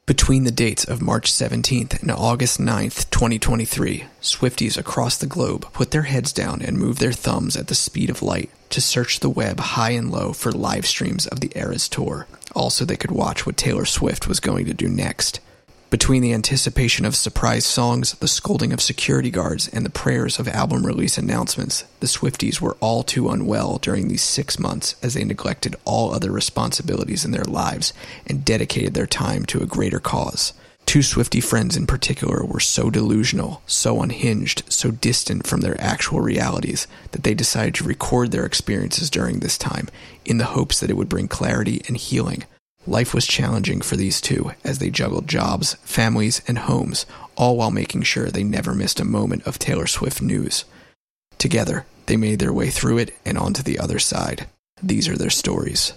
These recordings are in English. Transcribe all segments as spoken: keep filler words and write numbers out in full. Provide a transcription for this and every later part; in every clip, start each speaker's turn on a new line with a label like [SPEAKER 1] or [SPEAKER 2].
[SPEAKER 1] Between the dates of March seventeenth and August ninth, twenty twenty-three, Swifties across the globe put their heads down and moved their thumbs at the speed of light to search the web high and low for live streams of the Eras Tour, also they could watch what Taylor Swift was going to do next. Between the anticipation of surprise songs, the scolding of security guards, and the prayers of album release announcements, the Swifties were all too unwell during these six months as they neglected all other responsibilities in their lives and dedicated their time to a greater cause. Two Swiftie friends in particular were so delusional, so unhinged, so distant from their actual realities that they decided to record their experiences during this time in the hopes that it would bring clarity and healing. Life was challenging for these two as they juggled jobs, families, and homes, all while making sure they never missed a moment of Taylor Swift news. Together, they made their way through it and onto the other side. These are their stories.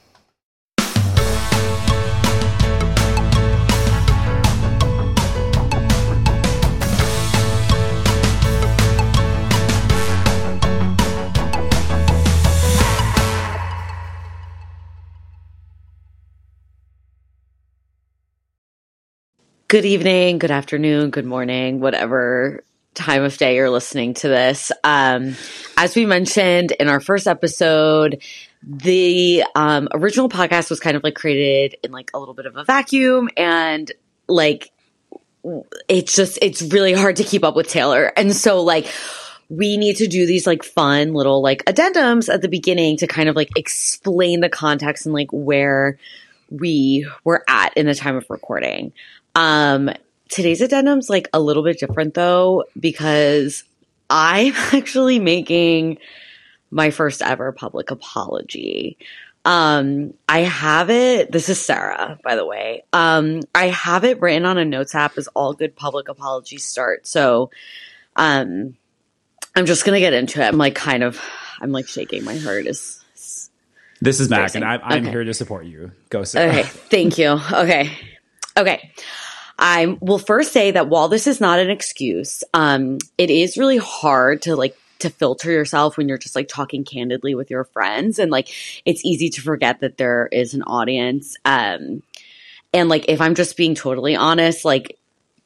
[SPEAKER 2] Good evening, good afternoon, good morning, whatever time of day you're listening to this. Um, as we mentioned in our first episode, the um, original podcast was kind of like created in like a little bit of a vacuum, and like it's just it's really hard to keep up with Taylor. And so like we need to do these like fun little like addendums at the beginning to kind of like explain the context and like where we were at in the time of recording. Um, today's addendum's like a little bit different though, because I'm actually making my first ever public apology. Um, I have it, this is Sarah, by the way. Um, I have it written on a notes app as all good public apologies start. So, um, I'm just going to get into it. I'm like kind of, I'm like shaking. My heart is. is
[SPEAKER 3] this is Mac, and I, I'm
[SPEAKER 2] okay.
[SPEAKER 3] here to support you. Go, Sarah.
[SPEAKER 2] Okay. Thank you. Okay. Okay. I will first say that while this is not an excuse, um, it is really hard to like to filter yourself when you're just like talking candidly with your friends, and like it's easy to forget that there is an audience. Um, and like if I'm just being totally honest, like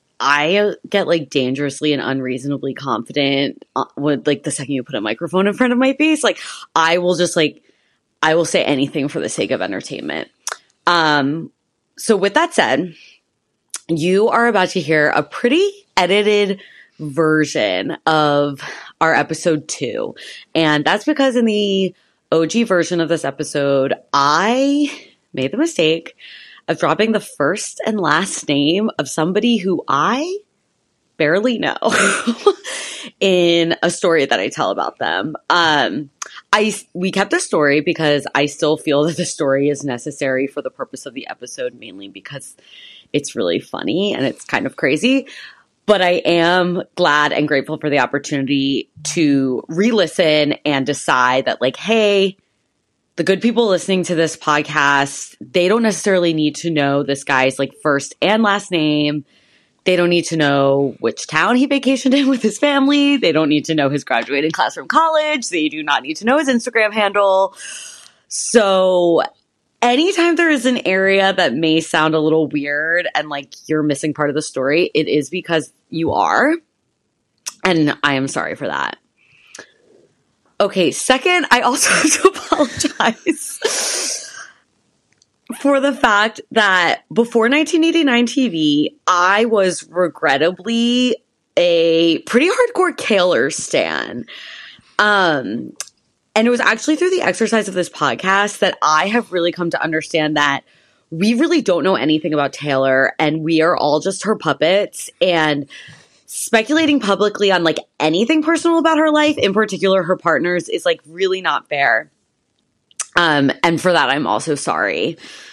[SPEAKER 2] I get like dangerously and unreasonably confident uh, with like the second you put a microphone in front of my face. Like I will just like I will say anything for the sake of entertainment. Um, so with that said, you are about to hear a pretty edited version of our episode two. And that's because in the O G version of this episode, I made the mistake of dropping the first and last name of somebody who I barely know in a story that I tell about them. Um, I, we kept the story because I still feel that the story is necessary for the purpose of the episode, mainly because it's really funny and it's kind of crazy. But I am glad and grateful for the opportunity to re-listen and decide that like, hey, the good people listening to this podcast, they don't necessarily need to know this guy's like first and last name. They don't need to know which town he vacationed in with his family. They don't need to know his graduating class from college. They do not need to know his Instagram handle. So anytime there is an area that may sound a little weird and like you're missing part of the story, it is because you are. And I am sorry for that. Okay, second, I also have to apologize for the fact that before nineteen eighty-nine T V, I was regrettably a pretty hardcore Taylor stan. Um, and it was actually through the exercise of this podcast that I have really come to understand that we really don't know anything about Taylor, and we are all just her puppets, and speculating publicly on like anything personal about her life, in particular her partners, is like really not fair. Um, and for that, I'm also sorry.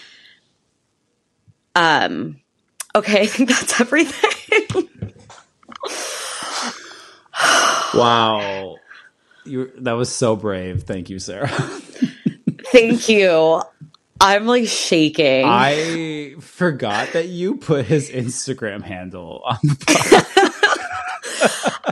[SPEAKER 2] Um, okay, I think that's everything.
[SPEAKER 3] Wow. You, that was so brave. Thank you, Sarah.
[SPEAKER 2] Thank you. I'm like shaking.
[SPEAKER 3] I forgot that you put his Instagram handle on the podcast.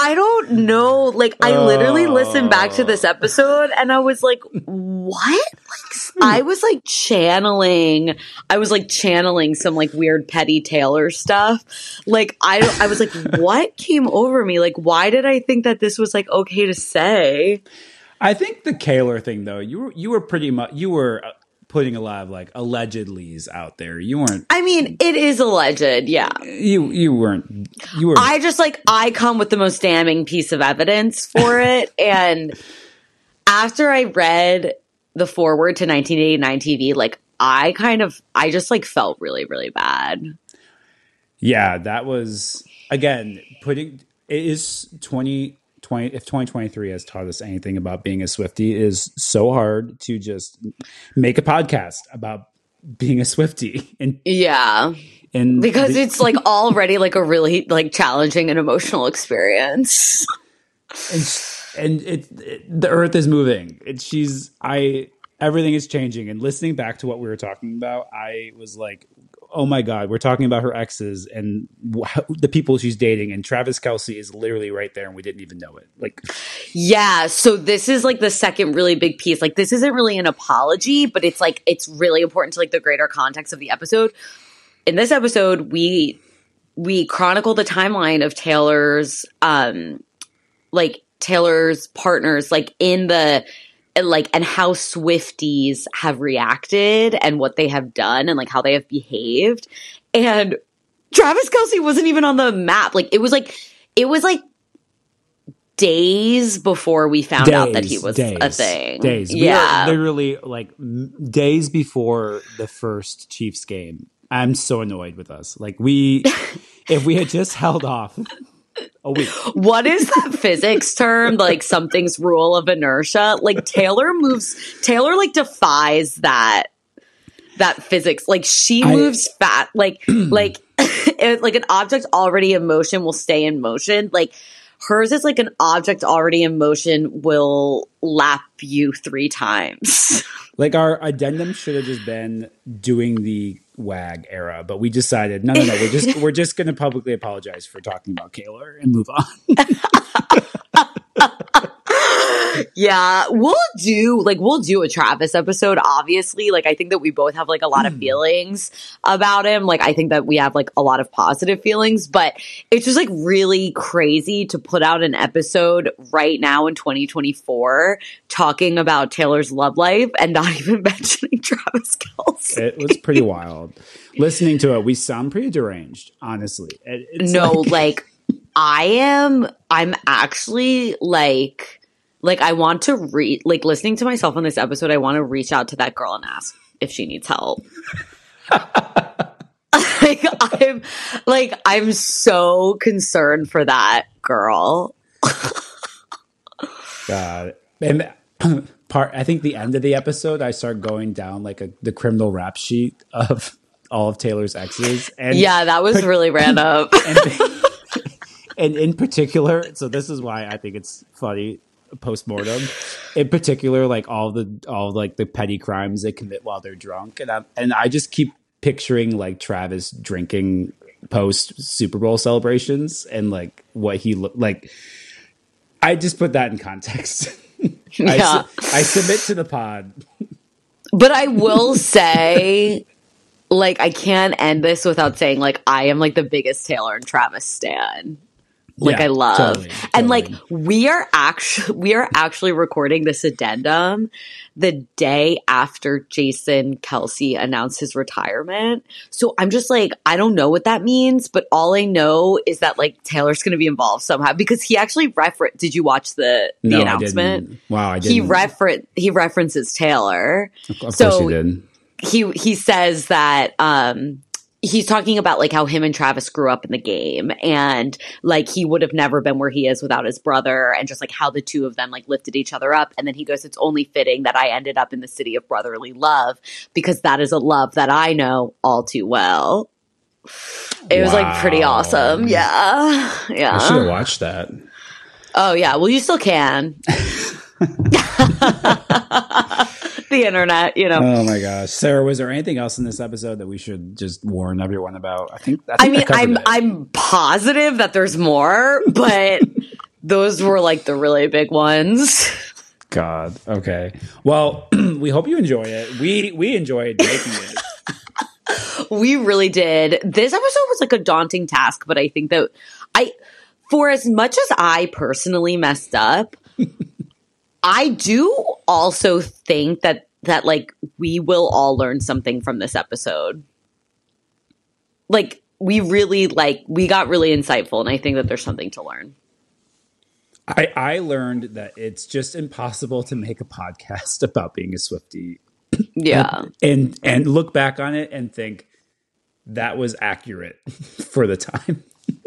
[SPEAKER 2] I don't know. Like, I literally listened back to this episode and I was like, what? Like, I was like channeling, I was like channeling some like weird petty Taylor stuff. Like, I, I was like, what came over me? Like, why did I think that this was like okay to say?
[SPEAKER 4] I think the Kaylor thing, though, you were, you were pretty much, you were putting a lot of like allegedlys out there. You weren't.
[SPEAKER 2] I mean, it is alleged, yeah.
[SPEAKER 4] You you weren't. You were.
[SPEAKER 2] I just like I come with the most damning piece of evidence for it, and after I read the foreword to nineteen eighty-nine T V, like I kind of I just like felt really really bad.
[SPEAKER 4] Yeah, that was again putting. It is twenty twenty. If twenty twenty-three has taught us anything about being a Swiftie, it is so hard to just make a podcast about being a Swiftie. And
[SPEAKER 2] yeah,
[SPEAKER 4] and
[SPEAKER 2] because
[SPEAKER 4] the,
[SPEAKER 2] it's like already like a really like challenging and emotional experience.
[SPEAKER 4] and and it, it the earth is moving. It, she's I everything is changing. And listening back to what we were talking about, I was like, oh my God, we're talking about her exes and wh- the people she's dating, and Travis Kelce is literally right there, and we didn't even know it. Like,
[SPEAKER 2] yeah. So this is like the second really big piece. Like, this isn't really an apology, but it's like it's really important to like the greater context of the episode. In this episode, we we chronicle the timeline of Taylor's, um, like Taylor's partners, like in the. Like, and how Swifties have reacted and what they have done and like how they have behaved. And Travis Kelce wasn't even on the map. Like, it was like, it was like days before we found
[SPEAKER 4] days,
[SPEAKER 2] out that he was
[SPEAKER 4] days,
[SPEAKER 2] a thing.
[SPEAKER 4] Days.
[SPEAKER 2] Yeah.
[SPEAKER 4] We are literally like m- days before the first Chiefs game. I'm so annoyed with us. Like, we, if we had just held off a week.
[SPEAKER 2] What is that physics term? Like something's rule of inertia. Like Taylor moves. Taylor like defies that that physics. Like she moves I, fat. Like like it, like an object already in motion will stay in motion. Like hers is like an object already in motion will lap you three times.
[SPEAKER 4] Like our addendum should have just been doing the WAG era, but we decided no, no, no. We're just we're just going to publicly apologize for talking about Kaylor and move on.
[SPEAKER 2] Yeah, we'll do like we'll do a Travis episode. Obviously, like I think that we both have like a lot of feelings about him. Like I think that we have like a lot of positive feelings, but it's just like really crazy to put out an episode right now in twenty twenty-four talking about Taylor's love life and not even mentioning Travis Kelce.
[SPEAKER 4] It was pretty wild. Listening to it, we sound pretty deranged, honestly. It, it's
[SPEAKER 2] no,
[SPEAKER 4] like,
[SPEAKER 2] like I am. I'm actually like. Like, I want to read, like, listening to myself on this episode, I want to reach out to that girl and ask if she needs help. Like, I'm, like, I'm so concerned for that girl.
[SPEAKER 4] God. And part, I think the end of the episode, I start going down, like, a, the criminal rap sheet of all of Taylor's exes. And
[SPEAKER 2] yeah, that was really random.
[SPEAKER 4] And, and in particular, so this is why I think it's funny. Post-mortem in particular, like all the all like the petty crimes they commit while they're drunk, and I and I just keep picturing like Travis drinking post Super Bowl celebrations and like what he looked like. I just put that in context.
[SPEAKER 2] Yeah.
[SPEAKER 4] I, su- I submit to the pod,
[SPEAKER 2] but I will say, like, I can't end this without saying, like, I am like the biggest Taylor and Travis stan. Like yeah, I love.
[SPEAKER 4] Totally, totally.
[SPEAKER 2] And like we are actually we are actually recording this addendum the day after Jason Kelce announced his retirement. So I'm just like, I don't know what that means, but all I know is that like Taylor's going to be involved somehow because he actually refer Did you watch the the
[SPEAKER 4] no,
[SPEAKER 2] announcement?
[SPEAKER 4] I didn't. Wow, I didn't.
[SPEAKER 2] He refer he references Taylor.
[SPEAKER 4] Of course
[SPEAKER 2] so
[SPEAKER 4] he did.
[SPEAKER 2] He he says that um he's talking about like how him and Travis grew up in the game and like he would have never been where he is without his brother and just like how the two of them like lifted each other up. And then he goes, it's only fitting that I ended up in the city of brotherly love because that is a love that I know all too well. It was
[SPEAKER 4] wow.
[SPEAKER 2] like pretty awesome. Yeah. Yeah.
[SPEAKER 4] I should have watched that.
[SPEAKER 2] Oh yeah. Well, you still can. The internet, you know.
[SPEAKER 4] Oh my gosh, Sarah, was there anything else in this episode that we should just warn everyone about? I think. I, think
[SPEAKER 2] I mean, I'm
[SPEAKER 4] it.
[SPEAKER 2] I'm positive that there's more, but Those were like the really big ones.
[SPEAKER 4] God. Okay. Well, we hope you enjoy it. We we enjoyed making it.
[SPEAKER 2] We really did. This episode was like a daunting task, but I think that I, for as much as I personally messed up, I do also think that that like we will all learn something from this episode. Like we really like we got really insightful, and I think that there's something to learn.
[SPEAKER 4] I, I learned that it's just impossible to make a podcast about being a Swiftie.
[SPEAKER 2] Yeah.
[SPEAKER 4] And, and and look back on it and think that was accurate for the time.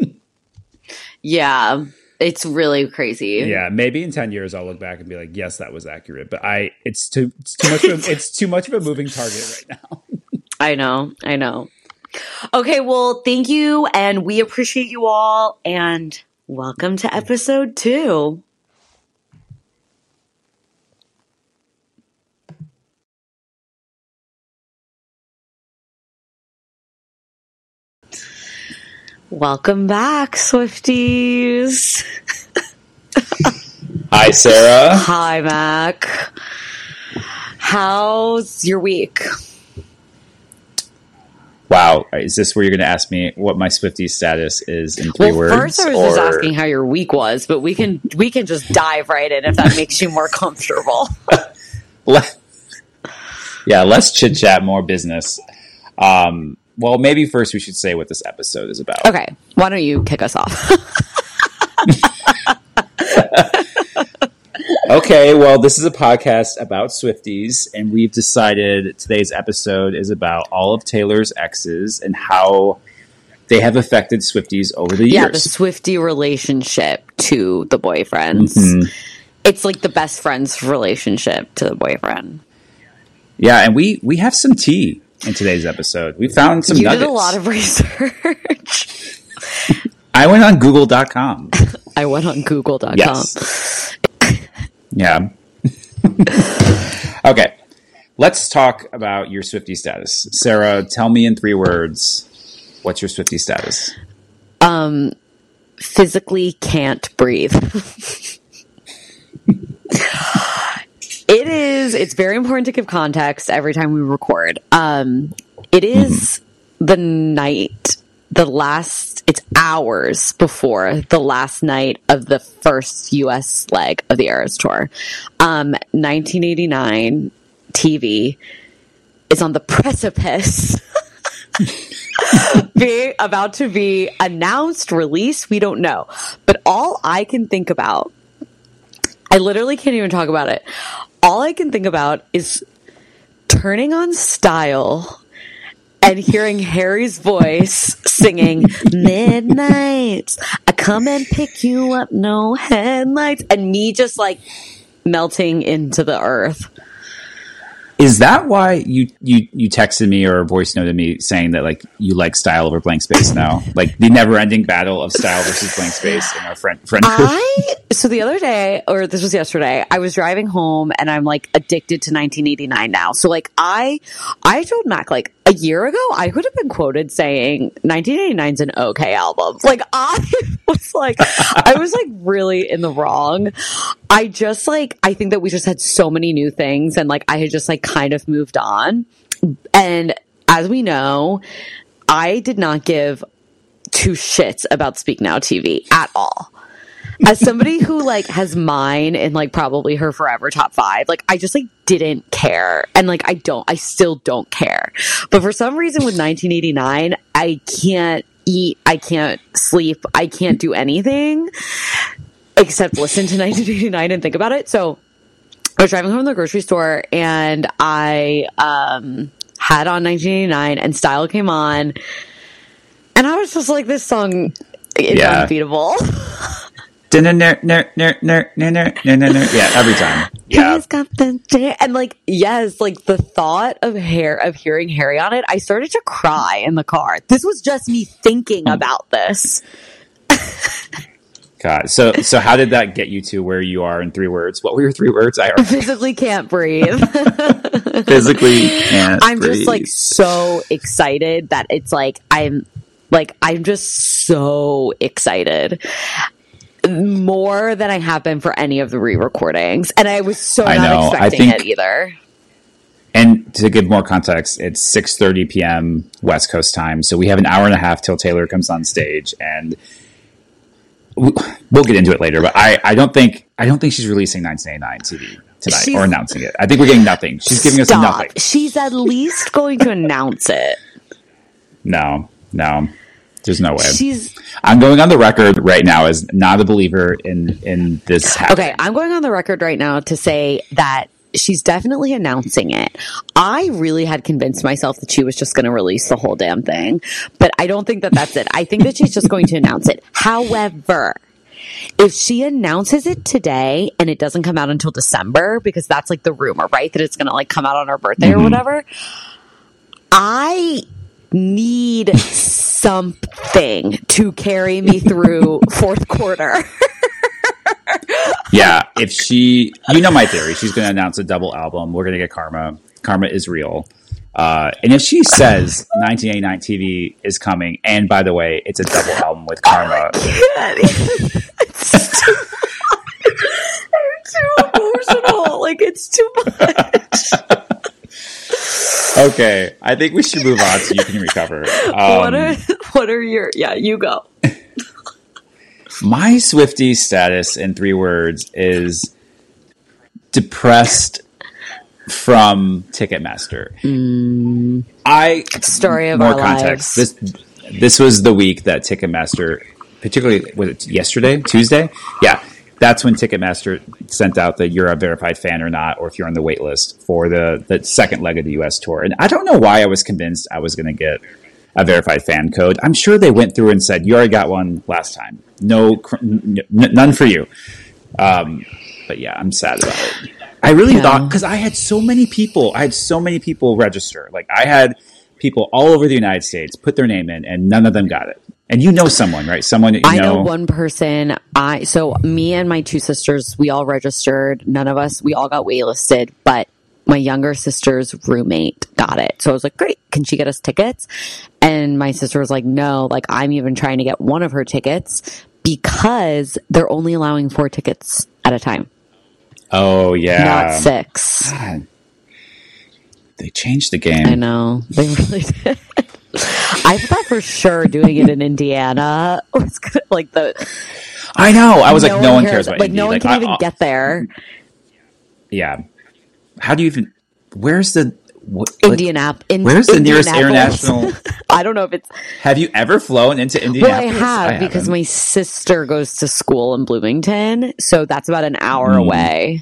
[SPEAKER 2] Yeah. It's really crazy.
[SPEAKER 4] Yeah, maybe in ten years I'll look back and be like, yes, that was accurate. But I it's too it's too much of a, it's too much of a moving target right now.
[SPEAKER 2] I know. I know. Okay, well, thank you, and we appreciate you all, and welcome to episode two. Welcome back, Swifties.
[SPEAKER 5] Hi, Sarah.
[SPEAKER 2] Hi, Mac. How's your week?
[SPEAKER 5] Wow, is this where you're going to ask me what my Swiftie status is in three
[SPEAKER 2] well,
[SPEAKER 5] words?
[SPEAKER 2] First, I was
[SPEAKER 5] or...
[SPEAKER 2] just asking how your week was, but we can we can just dive right in if that makes you more comfortable.
[SPEAKER 5] Yeah, less chit chat, more business. Um, well, maybe first we should say what this episode is about.
[SPEAKER 2] Okay, why don't you kick us off?
[SPEAKER 5] Okay, well, this is a podcast about Swifties, and we've decided today's episode is about all of Taylor's exes and how they have affected Swifties over the
[SPEAKER 2] Yeah,
[SPEAKER 5] years.
[SPEAKER 2] the Swiftie relationship to the boyfriends.
[SPEAKER 5] Mm-hmm.
[SPEAKER 2] It's like the best friend's relationship to the boyfriend.
[SPEAKER 5] Yeah, and we, we have some tea in today's episode. We found some
[SPEAKER 2] You
[SPEAKER 5] nuggets.
[SPEAKER 2] did a lot of research.
[SPEAKER 5] I went on Google dot com.
[SPEAKER 2] I went on Google dot com.
[SPEAKER 5] Yes. Yeah. Okay. Let's talk about your Swiftie status. Sarah, tell me in three words, what's your Swiftie status?
[SPEAKER 2] Um, physically can't breathe. It is, it's very important to give context every time we record. Um, it is mm-hmm. the night, the last, it's hours before the last night of the first U S leg of the Eras Tour. Um, nineteen eighty-nine T V is on the precipice being about to be announced, released, we don't know. But all I can think about, I literally can't even talk about it. All I can think about is turning on Style and hearing Harry's voice singing Midnight, I come and pick you up, no headlights, and me just like melting into the earth.
[SPEAKER 5] Is that why you, you, you texted me or voice noted me saying that like you like Style over Blank Space now? Like the never ending battle of Style versus Blank Space in our friend friend group.
[SPEAKER 2] I so the other day, or this was yesterday, I was driving home and I'm like addicted to nineteen eighty-nine now. So like I I told Mac like a year ago I could have been quoted saying nineteen eighty-nine is an okay album. Like I was like I was like really in the wrong. I just like I think that we just had so many new things and like I had just like kind of moved on. And as we know, I did not give two shits about Speak Now T V at all. As somebody who like has mine in like probably her forever top five, like I just like didn't care. And like I don't, I still don't care. But for some reason with nineteen eighty-nine, I can't eat, I can't sleep, I can't do anything except listen to nineteen eighty-nine and think about it. So I was driving home from the grocery store and I um, had on nineteen eighty-nine and Style came on. And I was just like, this song is
[SPEAKER 5] Yeah.
[SPEAKER 2] unbeatable.
[SPEAKER 5] Yeah, every time. Yeah.
[SPEAKER 2] He's got the and like yes, like the thought of hair of hearing Harry on it, I started to cry in the car. This was just me thinking about this.
[SPEAKER 5] God. So so how did that get you to where you are in three words? What were your three words? I
[SPEAKER 2] Physically can't breathe.
[SPEAKER 5] physically can't
[SPEAKER 2] I'm
[SPEAKER 5] breathe.
[SPEAKER 2] just like so excited that it's like I'm like I'm just so excited. more than I have been for any of the re-recordings, and I was so
[SPEAKER 5] I
[SPEAKER 2] not
[SPEAKER 5] know. I
[SPEAKER 2] expecting
[SPEAKER 5] think-
[SPEAKER 2] it either.
[SPEAKER 5] And to give more context, it's six thirty p.m. West Coast time, so we have an hour and a half till Taylor comes on stage, and we- we'll get into it later. But I, I don't think I don't think she's releasing nineteen eighty-nine T V tonight
[SPEAKER 2] She's-
[SPEAKER 5] or announcing it. I think we're getting nothing. She's giving us
[SPEAKER 2] Stop.
[SPEAKER 5] nothing.
[SPEAKER 2] She's at least going to announce it.
[SPEAKER 5] No, no, there's no way.
[SPEAKER 2] She's
[SPEAKER 5] I'm going on the record right now as not a believer in in this happening.
[SPEAKER 2] okay. I'm going on the record right now to say that she's definitely announcing it. I really had convinced myself that she was just going to release the whole damn thing, but I don't think that that's it. I think that she's just going to announce it. However, if she announces it today and it doesn't come out until December, because that's like the rumor, right? That it's going to like come out on her birthday
[SPEAKER 5] Mm-hmm.
[SPEAKER 2] or whatever. I need something to carry me through fourth quarter.
[SPEAKER 5] Yeah, if she, you know my theory, she's going to announce a double album. We're going to get Karma. Karma is real. Uh, and if she says nineteen eighty-nine T V is coming, and by the way, it's a double album with Karma.
[SPEAKER 2] It's too, it's too emotional. Like, it's too much.
[SPEAKER 5] Okay, I think we should move on so you can recover. Um,
[SPEAKER 2] what are what are your yeah? You go.
[SPEAKER 5] My Swiftie status in three words is depressed from Ticketmaster.
[SPEAKER 2] Mm.
[SPEAKER 5] I
[SPEAKER 2] Story of
[SPEAKER 5] more
[SPEAKER 2] our
[SPEAKER 5] context.
[SPEAKER 2] lives.
[SPEAKER 5] This this was the week that Ticketmaster, particularly was it yesterday, Tuesday? Yeah, that's when Ticketmaster sent out the "you're a verified fan or not," or if you're on the wait list for the the second leg of the U S tour. And I don't know why I was convinced I was going to get a verified fan code. I'm sure they went through and said, "You already got one last time. No, cr- n- n- none for you." Um, but yeah, I'm sad about it. I really
[SPEAKER 2] Yeah.
[SPEAKER 5] thought, because I had so many people, I had so many people register. Like I had people all over the United States put their name in, and none of them got it. And you know someone, right? Someone that you
[SPEAKER 2] I know
[SPEAKER 5] know.
[SPEAKER 2] one person. I so me and my two sisters, we all registered. None of us, we all got waitlisted, but my younger sister's roommate got it. So I was like, great, can she get us tickets? And my sister was like, no, like I'm even trying to get one of her tickets because they're only allowing four tickets at a time,
[SPEAKER 5] Oh yeah,
[SPEAKER 2] not six.
[SPEAKER 5] God. They changed the game.
[SPEAKER 2] I know. They really did. I thought for sure doing it in Indiana was gonna, like the.
[SPEAKER 5] I know. I was like, no one cares
[SPEAKER 2] cares.
[SPEAKER 5] about
[SPEAKER 2] Like
[SPEAKER 5] Indy.
[SPEAKER 2] no one
[SPEAKER 5] Like,
[SPEAKER 2] can
[SPEAKER 5] I-
[SPEAKER 2] even
[SPEAKER 5] I-
[SPEAKER 2] get there.
[SPEAKER 5] Yeah. How do you even? Where's the what, like,
[SPEAKER 2] Indianap- in,
[SPEAKER 5] where's the nearest
[SPEAKER 2] Indianapolis.
[SPEAKER 5] international?
[SPEAKER 2] I don't know if it's.
[SPEAKER 5] Have you ever flown into
[SPEAKER 2] Well,
[SPEAKER 5] Indianapolis?
[SPEAKER 2] I have because
[SPEAKER 5] haven't.
[SPEAKER 2] my sister goes to school in Bloomington, so that's about an hour
[SPEAKER 5] Mm.
[SPEAKER 2] away.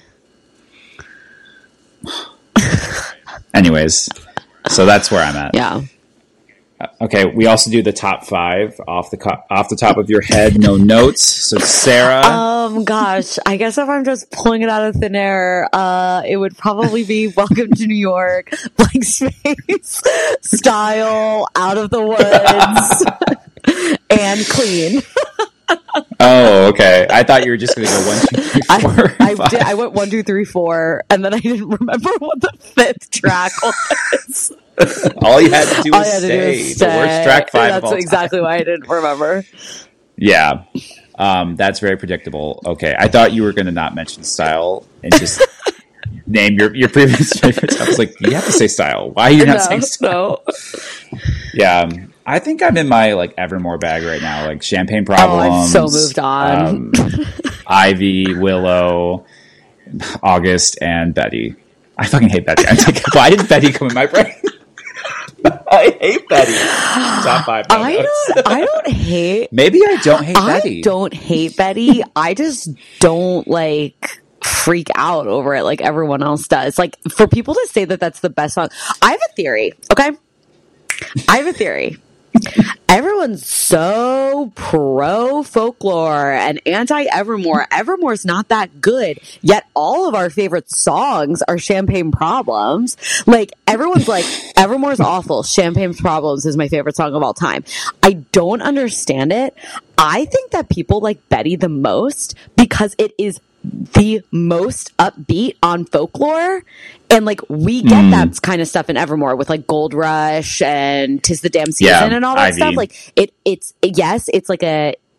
[SPEAKER 5] Anyways, so that's where I'm at.
[SPEAKER 2] Yeah.
[SPEAKER 5] Okay, we also do the top five off the co- off the top of your head, no notes. So Sarah,
[SPEAKER 2] Um. Gosh, I guess if I'm just pulling it out of thin air, uh, it would probably be "Welcome to New York," "Blank Space," "Style," "Out of the Woods," and "Clean."
[SPEAKER 5] oh, okay. I thought you were just going to go one, two, three,
[SPEAKER 2] I,
[SPEAKER 5] four.
[SPEAKER 2] I
[SPEAKER 5] five.
[SPEAKER 2] did. I went one, two, three, four, and then I didn't remember what the fifth track was.
[SPEAKER 5] All you had to do
[SPEAKER 2] All
[SPEAKER 5] was
[SPEAKER 2] you had to do
[SPEAKER 5] stay.
[SPEAKER 2] is
[SPEAKER 5] The worst
[SPEAKER 2] stay.
[SPEAKER 5] track five
[SPEAKER 2] That's
[SPEAKER 5] of all time.
[SPEAKER 2] exactly why I didn't remember.
[SPEAKER 5] Yeah. Um, that's very predictable. Okay. I thought you were going to not mention style and just name your, your previous favorites. I was like, you have to say style. Why are you not
[SPEAKER 2] No,
[SPEAKER 5] saying style?
[SPEAKER 2] no.
[SPEAKER 5] Yeah. um, I think I'm in my like Evermore bag right now. Like Champagne
[SPEAKER 2] Oh,
[SPEAKER 5] Problems.
[SPEAKER 2] I've so moved on.
[SPEAKER 5] um, Ivy, Willow, August, and Betty. I fucking hate Betty. I'm like, why did Betty come in my brain? I hate Betty. Top five. no
[SPEAKER 2] I
[SPEAKER 5] notes.
[SPEAKER 2] don't. I don't hate.
[SPEAKER 5] Maybe I don't hate
[SPEAKER 2] I
[SPEAKER 5] Betty.
[SPEAKER 2] don't hate Betty. I just don't like freak out over it like everyone else does. Like for people to say that that's the best song, I have a theory. Okay, I have a theory. Everyone's so pro folklore and anti Evermore. Evermore's not that good, yet all of our favorite songs are Champagne Problems. Like everyone's like, Evermore's awful. Champagne Problems is my favorite song of all time. I don't understand it. I think that people like Betty the most because it is the most upbeat on folklore, and like we get
[SPEAKER 5] Mm.
[SPEAKER 2] that kind of stuff in Evermore with like Gold Rush and "Tis the Damn Season"
[SPEAKER 5] Yeah,
[SPEAKER 2] and all that
[SPEAKER 5] Ivy.
[SPEAKER 2] stuff. Like it, it's yes, it's like a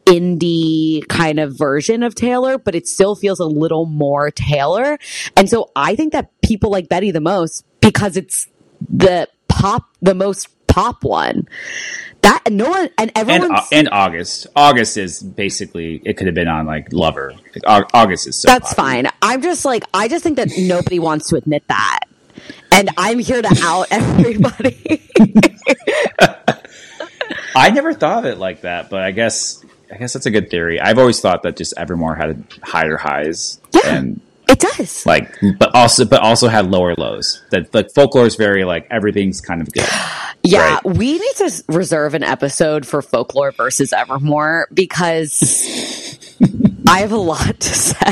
[SPEAKER 2] indie kind of version of Taylor, but it still feels a little more Taylor. And so I think that people like Betty the most because it's the pop, the most pop one. That no one and everyone
[SPEAKER 5] and, and August. August is basically it could have been on like Lover. Like, August is so.
[SPEAKER 2] That's
[SPEAKER 5] popular.
[SPEAKER 2] fine. I'm just like I just think that nobody wants to admit that, and I'm here to out everybody.
[SPEAKER 5] I never thought of it like that, but I guess I guess that's a good theory. I've always thought that just Evermore had higher highs,
[SPEAKER 2] Yeah.
[SPEAKER 5] and
[SPEAKER 2] It does.
[SPEAKER 5] like, but also but also had lower lows. That like Folklore is very like everything's kind of good.
[SPEAKER 2] Yeah,
[SPEAKER 5] Right.
[SPEAKER 2] we need to s- reserve an episode for Folklore versus Evermore because I have a lot to say.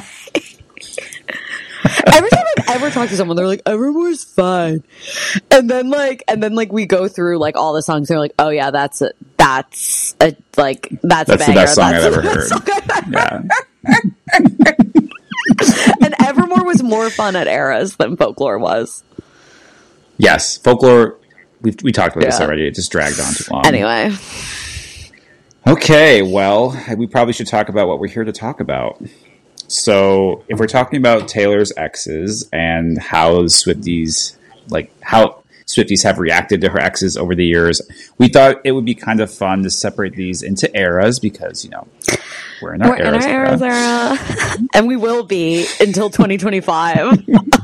[SPEAKER 2] Every time I've ever talked to someone, they're like, Evermore's fine. And then like, and then like we go through like all the songs. They're like, oh yeah, that's a, that's a, like, that's,
[SPEAKER 5] That's
[SPEAKER 2] a
[SPEAKER 5] the
[SPEAKER 2] banger.
[SPEAKER 5] best song
[SPEAKER 2] That's
[SPEAKER 5] I've
[SPEAKER 2] the
[SPEAKER 5] ever
[SPEAKER 2] best
[SPEAKER 5] heard.
[SPEAKER 2] song I've
[SPEAKER 5] Yeah.
[SPEAKER 2] And Evermore was more fun at eras than Folklore was.
[SPEAKER 5] Yes, Folklore. We we talked about this
[SPEAKER 2] Yeah.
[SPEAKER 5] already. It just dragged on too long.
[SPEAKER 2] Anyway,
[SPEAKER 5] Okay, well, we probably should talk about what we're here to talk about. So, if we're talking about Taylor's exes and how Swifties, like how Swifties have reacted to her exes over the years, we thought it would be kind of fun to separate these into eras because, you know, we're in our
[SPEAKER 2] we're in
[SPEAKER 5] eras.
[SPEAKER 2] our
[SPEAKER 5] era.
[SPEAKER 2] eras era. And we will be until twenty twenty-five.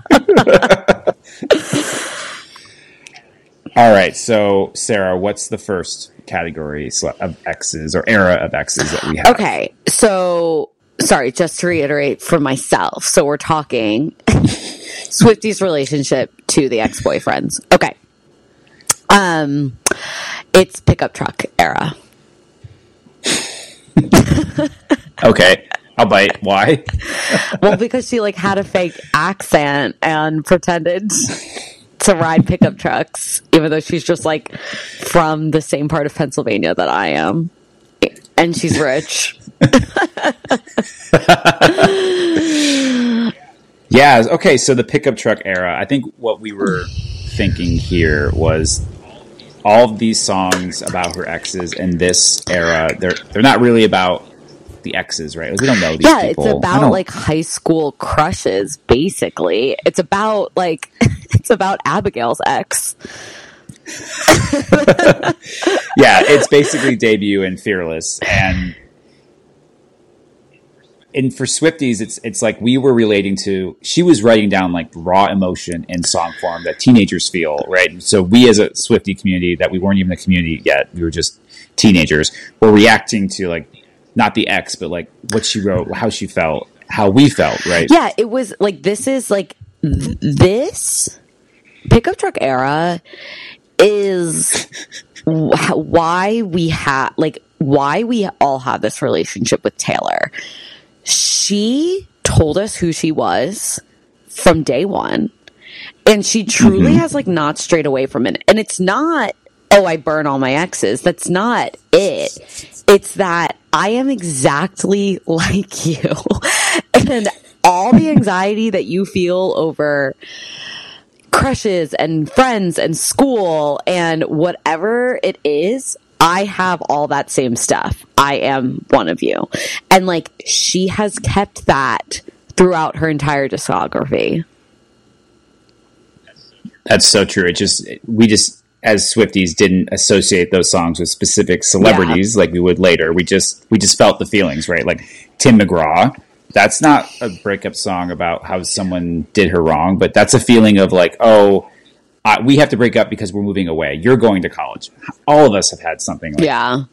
[SPEAKER 5] All right, so Sarah, what's the first category sele- of exes or era of exes that we have?
[SPEAKER 2] Okay, so sorry, just to reiterate for myself. So we're talking Swifty's relationship to the ex-boyfriends. Okay. Um, it's pickup truck era.
[SPEAKER 5] Okay, I'll bite. Why?
[SPEAKER 2] Well, because she like had a fake accent and pretended to ride pickup trucks, even though she's just like from the same part of Pennsylvania that I am, and she's rich.
[SPEAKER 5] Yeah, okay, so the pickup truck era, I think what we were thinking here was all of these songs about her exes in this era, they're they're not really about the exes, right? Like, we don't know these
[SPEAKER 2] Yeah,
[SPEAKER 5] people.
[SPEAKER 2] it's
[SPEAKER 5] I
[SPEAKER 2] about
[SPEAKER 5] don't-
[SPEAKER 2] like high school crushes, basically. It's about like it's about Abigail's ex.
[SPEAKER 5] Yeah, it's basically Debut and Fearless, and and for Swifties, it's it's like we were relating to. She was writing down like raw emotion in song form that teenagers feel, right? So we, as a Swiftie community, that we weren't even a community yet, we were just teenagers, were reacting to like not the ex, but like what she wrote, how she felt, how we felt, right?
[SPEAKER 2] Yeah, it was like this is like th- this pickup truck era is wh- why we have like why we all have this relationship with Taylor. She told us who she was from day one, and she truly
[SPEAKER 5] Mm-hmm.
[SPEAKER 2] has like not strayed away from it. And it's not, oh, I burn all my exes. That's not it. It's that I am exactly like you. And all the anxiety that you feel over crushes and friends and school and whatever it is, I have all that same stuff. I am one of you. And like she has kept that throughout her entire discography.
[SPEAKER 5] That's so true. It just we just as Swifties didn't associate those songs with specific celebrities like we would later. We just we just felt the feelings, right? Like Tim McGraw. That's not a breakup song about how someone did her wrong, but that's a feeling of like, oh, uh, we have to break up because we're moving away. You're going to college. All of us have had something like
[SPEAKER 2] Yeah.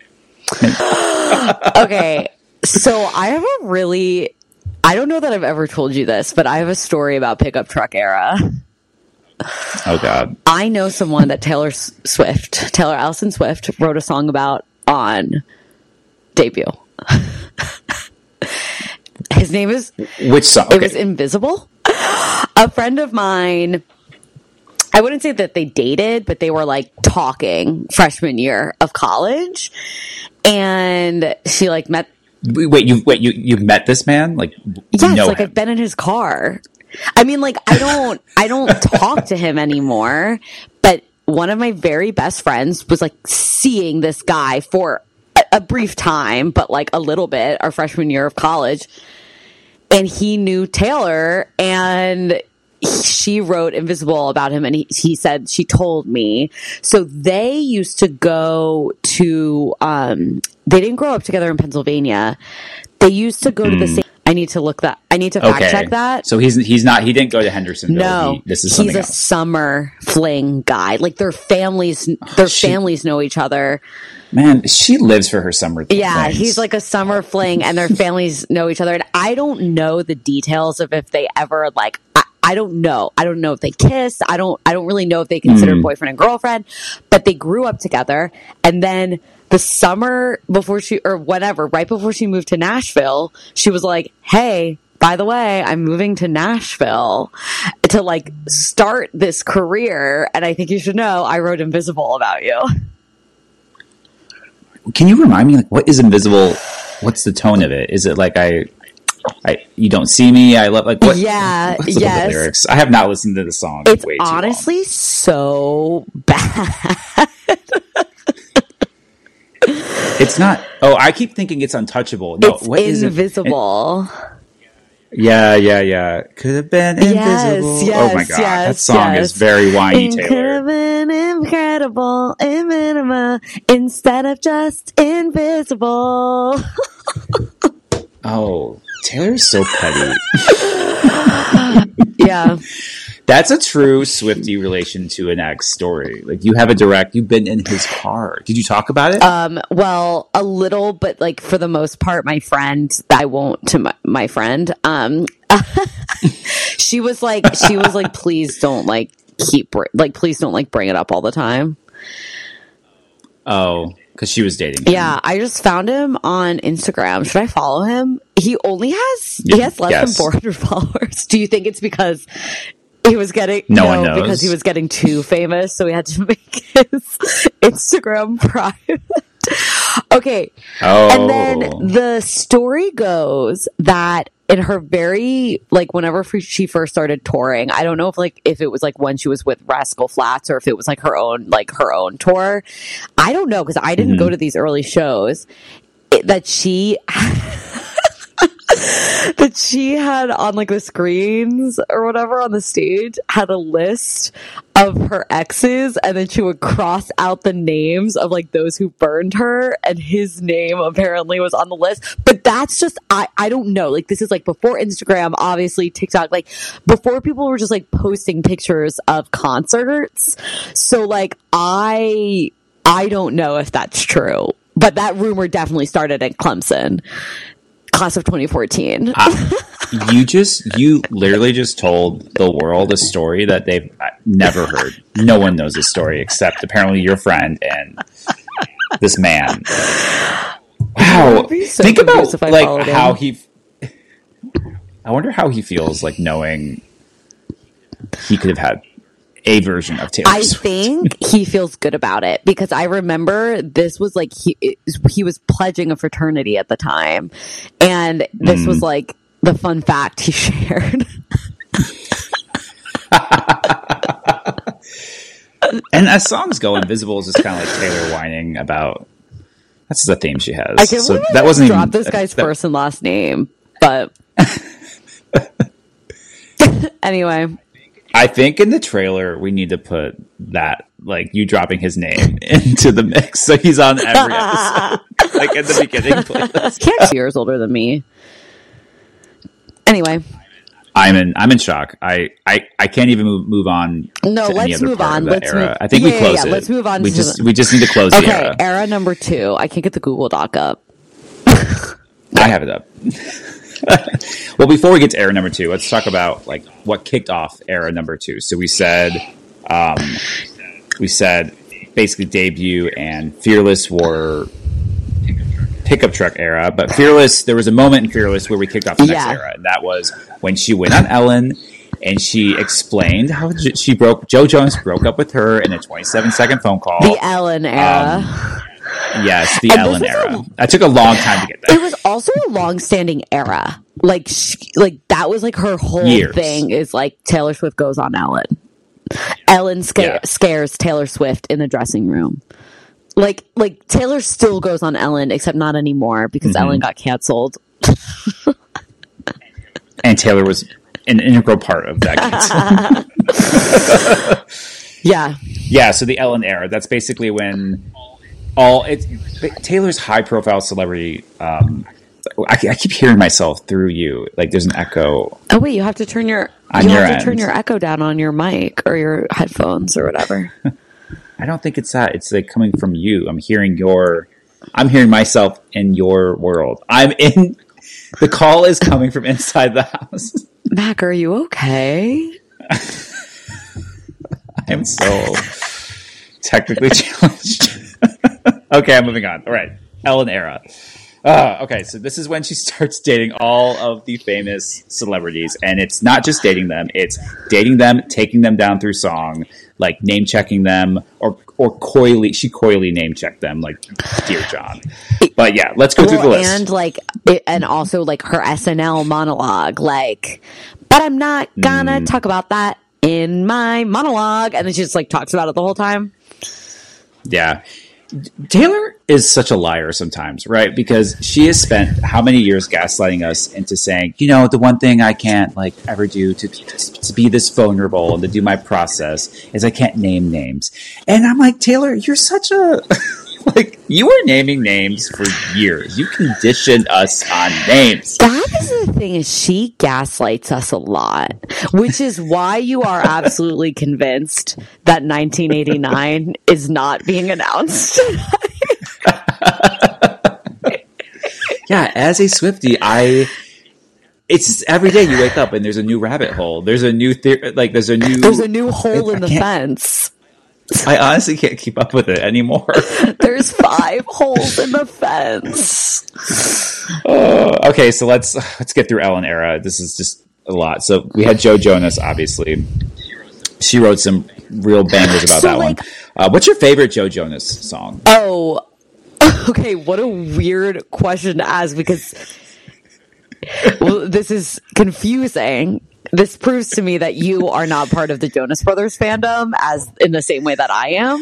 [SPEAKER 2] Okay. So I have a really, I don't know that I've ever told you this, but I have a story about pickup truck era.
[SPEAKER 5] Oh God.
[SPEAKER 2] I know someone that Taylor S- Swift, Taylor Allison Swift, wrote a song about on Debut. His name is,
[SPEAKER 5] Which song? Okay.
[SPEAKER 2] it was Invisible. A friend of mine, I wouldn't say that they dated, but they were like talking freshman year of college. And she like met,
[SPEAKER 5] Wait, you wait, you you met this man? Like you
[SPEAKER 2] yes,
[SPEAKER 5] know
[SPEAKER 2] like
[SPEAKER 5] him.
[SPEAKER 2] I've been in his car. I mean, like I don't, I don't talk to him anymore, but one of my very best friends was like seeing this guy for a, a brief time, but like a little bit, our freshman year of college. And he knew Taylor, and he, she wrote Invisible about him, and he, he said, she told me. So they used to go to, um, they didn't grow up together in Pennsylvania. They used to go mm. to the same, I need to look that, I need to fact
[SPEAKER 5] okay.
[SPEAKER 2] check that.
[SPEAKER 5] So he's, he's not, he didn't go to Hendersonville.
[SPEAKER 2] No,
[SPEAKER 5] he, this is
[SPEAKER 2] he's a
[SPEAKER 5] else.
[SPEAKER 2] summer fling guy. Like their families, their she, families know each other.
[SPEAKER 5] Man, she lives for her summer things.
[SPEAKER 2] Yeah, he's like a summer fling, and their families know each other. And I don't know the details of if they ever like. I, I don't know. I don't know if they kissed. I don't. I don't really know if they considered mm. boyfriend and girlfriend. But they grew up together, and then the summer before she or whatever, right before she moved to Nashville, she was like, "Hey, by the way, I'm moving to Nashville to like start this career, and I think you should know I wrote Invisible about you."
[SPEAKER 5] Can you remind me, like, what is Invisible? What's the tone of it? Is it like I, I, you don't see me? I love like what?
[SPEAKER 2] Yeah,
[SPEAKER 5] what's the
[SPEAKER 2] yes.
[SPEAKER 5] lyrics? I have not listened to the song.
[SPEAKER 2] It's
[SPEAKER 5] way too
[SPEAKER 2] honestly
[SPEAKER 5] long.
[SPEAKER 2] so bad.
[SPEAKER 5] It's not. Oh, I keep thinking it's Untouchable. No,
[SPEAKER 2] it's
[SPEAKER 5] what is
[SPEAKER 2] Invisible.
[SPEAKER 5] It? Yeah, yeah, yeah. Could have been invisible.
[SPEAKER 2] Yes, yes,
[SPEAKER 5] oh my god,
[SPEAKER 2] yes,
[SPEAKER 5] that song
[SPEAKER 2] yes.
[SPEAKER 5] is very whiny,
[SPEAKER 2] It
[SPEAKER 5] Taylor.
[SPEAKER 2] could have been incredible, infinima, instead of just invisible.
[SPEAKER 5] Oh, Taylor's so petty.
[SPEAKER 2] Yeah.
[SPEAKER 5] That's a true Swiftie relation to an ex story. Like you have a direct, you've been in his car. Did you talk about it?
[SPEAKER 2] Um, well, a little, but like for the most part, my friend, I won't to my, my friend, um, she was like, she was like, please don't like keep, like, please don't like bring it up all the time.
[SPEAKER 5] Oh, because she was dating him.
[SPEAKER 2] Yeah, I just found him on Instagram. Should I follow him? He only has, he has less
[SPEAKER 5] yes.
[SPEAKER 2] than four hundred followers. Do you think it's because he was getting
[SPEAKER 5] no,
[SPEAKER 2] no
[SPEAKER 5] one knows.
[SPEAKER 2] because he was getting too famous, so he had to make his Instagram private. Okay.
[SPEAKER 5] Oh.
[SPEAKER 2] And then the story goes that in her very like whenever she first started touring, I don't know if like if it was like when she was with Rascal Flatts or if it was like her own like her own tour. I don't know because I didn't mm-hmm. go to these early shows. It, that she that she had on like the screens or whatever on the stage had a list of her exes, and then she would cross out the names of like those who burned her, and his name apparently was on the list. But that's just I I don't know, like this is like before Instagram, obviously TikTok, like before people were just like posting pictures of concerts. So like I I don't know if that's true, but that rumor definitely started at Clemson. Class of twenty fourteen.
[SPEAKER 5] uh, you just, you literally just told the world a story that they've never heard. No one knows this story except apparently your friend and this man. Wow.
[SPEAKER 2] So
[SPEAKER 5] Think about like
[SPEAKER 2] him.
[SPEAKER 5] how he, I wonder how he feels like knowing he could have had a version of Taylor
[SPEAKER 2] I
[SPEAKER 5] Swift.
[SPEAKER 2] think he feels good about it because I remember this was like he he was pledging a fraternity at the time, and this mm. was like the fun fact he shared.
[SPEAKER 5] And as songs go, Invisible is just kind of like Taylor whining about. That's the theme she has.
[SPEAKER 2] I can't
[SPEAKER 5] so
[SPEAKER 2] believe
[SPEAKER 5] that
[SPEAKER 2] I
[SPEAKER 5] wasn't
[SPEAKER 2] dropped
[SPEAKER 5] even,
[SPEAKER 2] this guy's
[SPEAKER 5] that,
[SPEAKER 2] first and last name, but anyway.
[SPEAKER 5] I think in the trailer we need to put that, like you dropping his name into the mix, so he's on every episode, like at the beginning playlist.
[SPEAKER 2] He's years older than me. Anyway,
[SPEAKER 5] I'm in. I'm in shock. I I, I can't even move, move on.
[SPEAKER 2] No,
[SPEAKER 5] to
[SPEAKER 2] let's
[SPEAKER 5] any other
[SPEAKER 2] move
[SPEAKER 5] part
[SPEAKER 2] on.
[SPEAKER 5] Of that
[SPEAKER 2] Let's
[SPEAKER 5] era.
[SPEAKER 2] move.
[SPEAKER 5] I think
[SPEAKER 2] yeah,
[SPEAKER 5] we close
[SPEAKER 2] yeah,
[SPEAKER 5] it.
[SPEAKER 2] yeah. Let's move on.
[SPEAKER 5] We
[SPEAKER 2] to
[SPEAKER 5] just
[SPEAKER 2] the...
[SPEAKER 5] we just need to close
[SPEAKER 2] okay,
[SPEAKER 5] the era.
[SPEAKER 2] Era number two. I can't get the Google Doc up.
[SPEAKER 5] I have it up. Well, before we get to era number two, let's talk about like what kicked off era number two. So we said, um, we said basically debut and Fearless were pickup truck era, but Fearless, there was a moment in Fearless where we kicked off the next
[SPEAKER 2] yeah.
[SPEAKER 5] era, and that was when she went on Ellen and she explained how she broke. Joe Jonas broke up with her in a twenty-seven second phone call.
[SPEAKER 2] The Ellen era.
[SPEAKER 5] Um, Yes, the
[SPEAKER 2] And
[SPEAKER 5] Ellen
[SPEAKER 2] this was
[SPEAKER 5] era.
[SPEAKER 2] a-
[SPEAKER 5] That took a long time to get there.
[SPEAKER 2] It was also a long-standing era. Like, she, like that was like her whole
[SPEAKER 5] Years.
[SPEAKER 2] thing. Is like Taylor Swift goes on Ellen. Ellen sca-
[SPEAKER 5] Yeah.
[SPEAKER 2] scares Taylor Swift in the dressing room. Like, like Taylor still goes on Ellen, except not anymore because
[SPEAKER 5] Mm-hmm.
[SPEAKER 2] Ellen got canceled.
[SPEAKER 5] And Taylor was an integral part of that.
[SPEAKER 2] Yeah.
[SPEAKER 5] Yeah, so the Ellen era, that's basically when all it's Taylor's high profile celebrity. Um, I, I keep hearing myself through you. Like there's an echo.
[SPEAKER 2] Oh wait, you have to turn your
[SPEAKER 5] On
[SPEAKER 2] you
[SPEAKER 5] your
[SPEAKER 2] have to
[SPEAKER 5] end.
[SPEAKER 2] turn your echo down on your mic or your headphones or whatever.
[SPEAKER 5] I don't think it's that. It's like coming from you. I'm hearing your. I'm hearing myself in your world. I'm in. The call is coming from inside the house.
[SPEAKER 2] Mac, are you okay?
[SPEAKER 5] I'm so technically challenged. Okay, I'm moving on. All right, Ellen era. Uh, okay, so this is when she starts dating all of the famous celebrities, and it's not just dating them; it's dating them, taking them down through song, like name checking them, or or coyly she coyly name checked them, like Dear John. But yeah, let's go through the
[SPEAKER 2] Well,
[SPEAKER 5] list.
[SPEAKER 2] and like, it, and also like her S N L monologue, like, but I'm not gonna
[SPEAKER 5] Mm.
[SPEAKER 2] talk about that in my monologue, and then she just like talks about it the whole time.
[SPEAKER 5] Yeah. Taylor is such a liar sometimes, right? Because she has spent how many years gaslighting us into saying, you know, the one thing I can't like ever do to to be this vulnerable and to do my process is I can't name names. And I'm like, Taylor, you're such a like you were naming names for years. You conditioned us on names.
[SPEAKER 2] That is the thing, is she gaslights us a lot, which is why you are absolutely convinced that nineteen eighty-nine is not being announced.
[SPEAKER 5] Yeah, as a Swiftie, I it's every day you wake up and there's a new rabbit hole. There's a new theory, like there's a new
[SPEAKER 2] There's a new hole
[SPEAKER 5] I
[SPEAKER 2] in the
[SPEAKER 5] can't-
[SPEAKER 2] fence.
[SPEAKER 5] I honestly can't keep up with it anymore.
[SPEAKER 2] There's five holes in the fence.
[SPEAKER 5] Uh, okay, so let's let's get through Ellen era. This is just a lot. So we had Joe Jonas, obviously. She wrote some real bangers about
[SPEAKER 2] So,
[SPEAKER 5] that
[SPEAKER 2] like-
[SPEAKER 5] one. Uh, what's your favorite Joe Jonas song?
[SPEAKER 2] Oh, okay. What a weird question to ask, because well, this is confusing. This proves to me that you are not part of the Jonas Brothers fandom, as in the same way that I am.